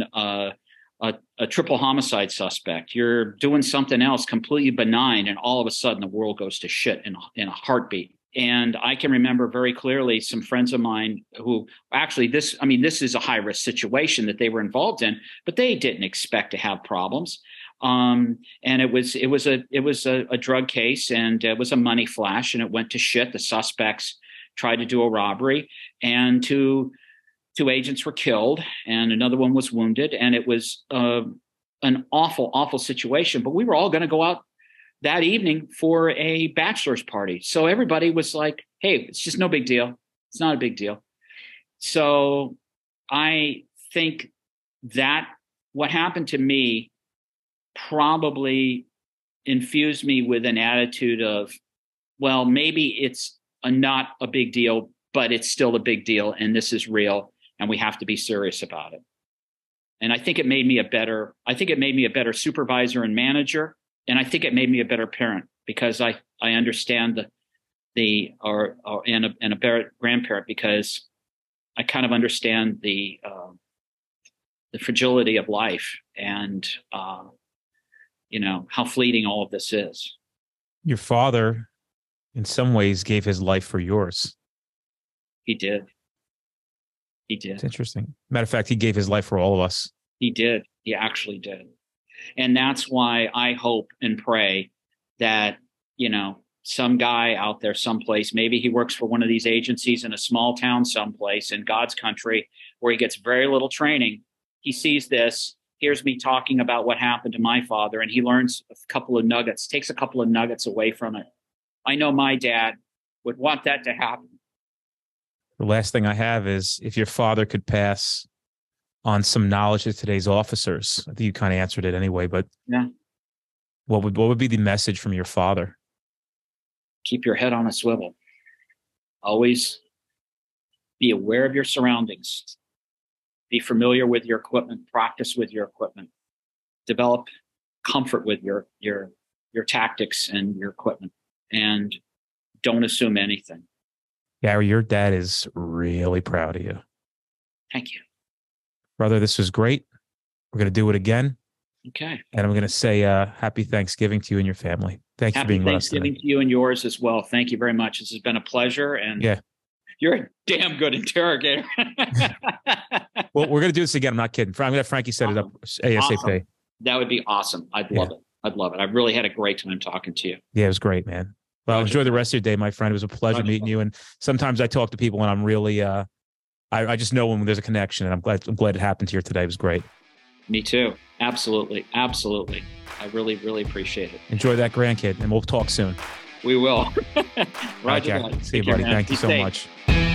a triple homicide suspect. You're doing something else completely benign, and all of a sudden the world goes to shit in a heartbeat. And I can remember very clearly some friends of mine who actually this is a high risk situation that they were involved in, but they didn't expect to have problems. And it was a drug case, and it was a money flash, and it went to shit. The suspects tried to do a robbery, and two agents were killed, and another one was wounded. And it was an awful, awful situation. But we were all going to go out that evening for a bachelor's party. So everybody was like, hey, it's just no big deal. It's not a big deal. So I think that what happened to me probably infused me with an attitude of, well, maybe it's not a big deal, but it's still a big deal. And this is real, and we have to be serious about it. And I think it made me a better supervisor and manager. And I think it made me a better parent because I understand and a better grandparent because I kind of understand the fragility of life and you know how fleeting all of this is. Your father, in some ways, gave his life for yours. He did. It's interesting. Matter of fact, he gave his life for all of us. He did. He actually did. And that's why I hope and pray that, you know, some guy out there someplace, maybe he works for one of these agencies in a small town someplace in God's country where he gets very little training. He sees this, hears me talking about what happened to my father, and he learns a couple of nuggets, takes a couple of nuggets away from it. I know my dad would want that to happen. The last thing I have is if your father could pass on some knowledge to today's officers. I think you kind of answered it anyway, but yeah, what would be the message from your father? Keep your head on a swivel. Always be aware of your surroundings. Be familiar with your equipment. Practice with your equipment. Develop comfort with your tactics and your equipment. And don't assume anything. Gary, your dad is really proud of you. Thank you. Brother, this was great. We're going to do it again. Okay. And I'm going to say happy Thanksgiving to you and your family. Thanks for being with us today. Happy Thanksgiving to you and yours as well. Thank you very much. This has been a pleasure. And yeah, you're a damn good interrogator. Well, we're going to do this again. I'm not kidding. I'm going to have Frankie set it up ASAP. Awesome. That would be awesome. I'd love it. I'd love it. I really had a great time talking to you. Yeah, it was great, man. Well, enjoy the rest of your day, my friend. It was a pleasure meeting you. And sometimes I talk to people and I'm really, I just know when there's a connection, and I'm glad it happened here today. It was great. Me too. Absolutely. Absolutely. I really, really appreciate it. Enjoy that grandkid, and we'll talk soon. We will. Roger that. See you, buddy. Thank you so much.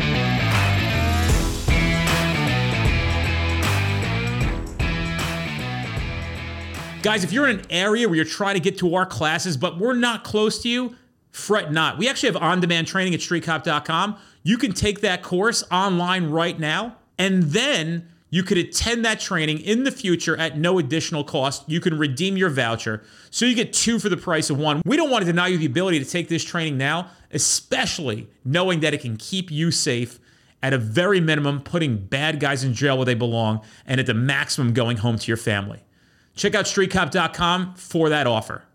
Guys, if you're in an area where you're trying to get to our classes, but we're not close to you, fret not. We actually have on-demand training at streetcop.com. You can take that course online right now, and then you could attend that training in the future at no additional cost. You can redeem your voucher, so you get 2 for the price of 1. We don't want to deny you the ability to take this training now, especially knowing that it can keep you safe, at a very minimum, putting bad guys in jail where they belong, and at the maximum, going home to your family. Check out streetcop.com for that offer.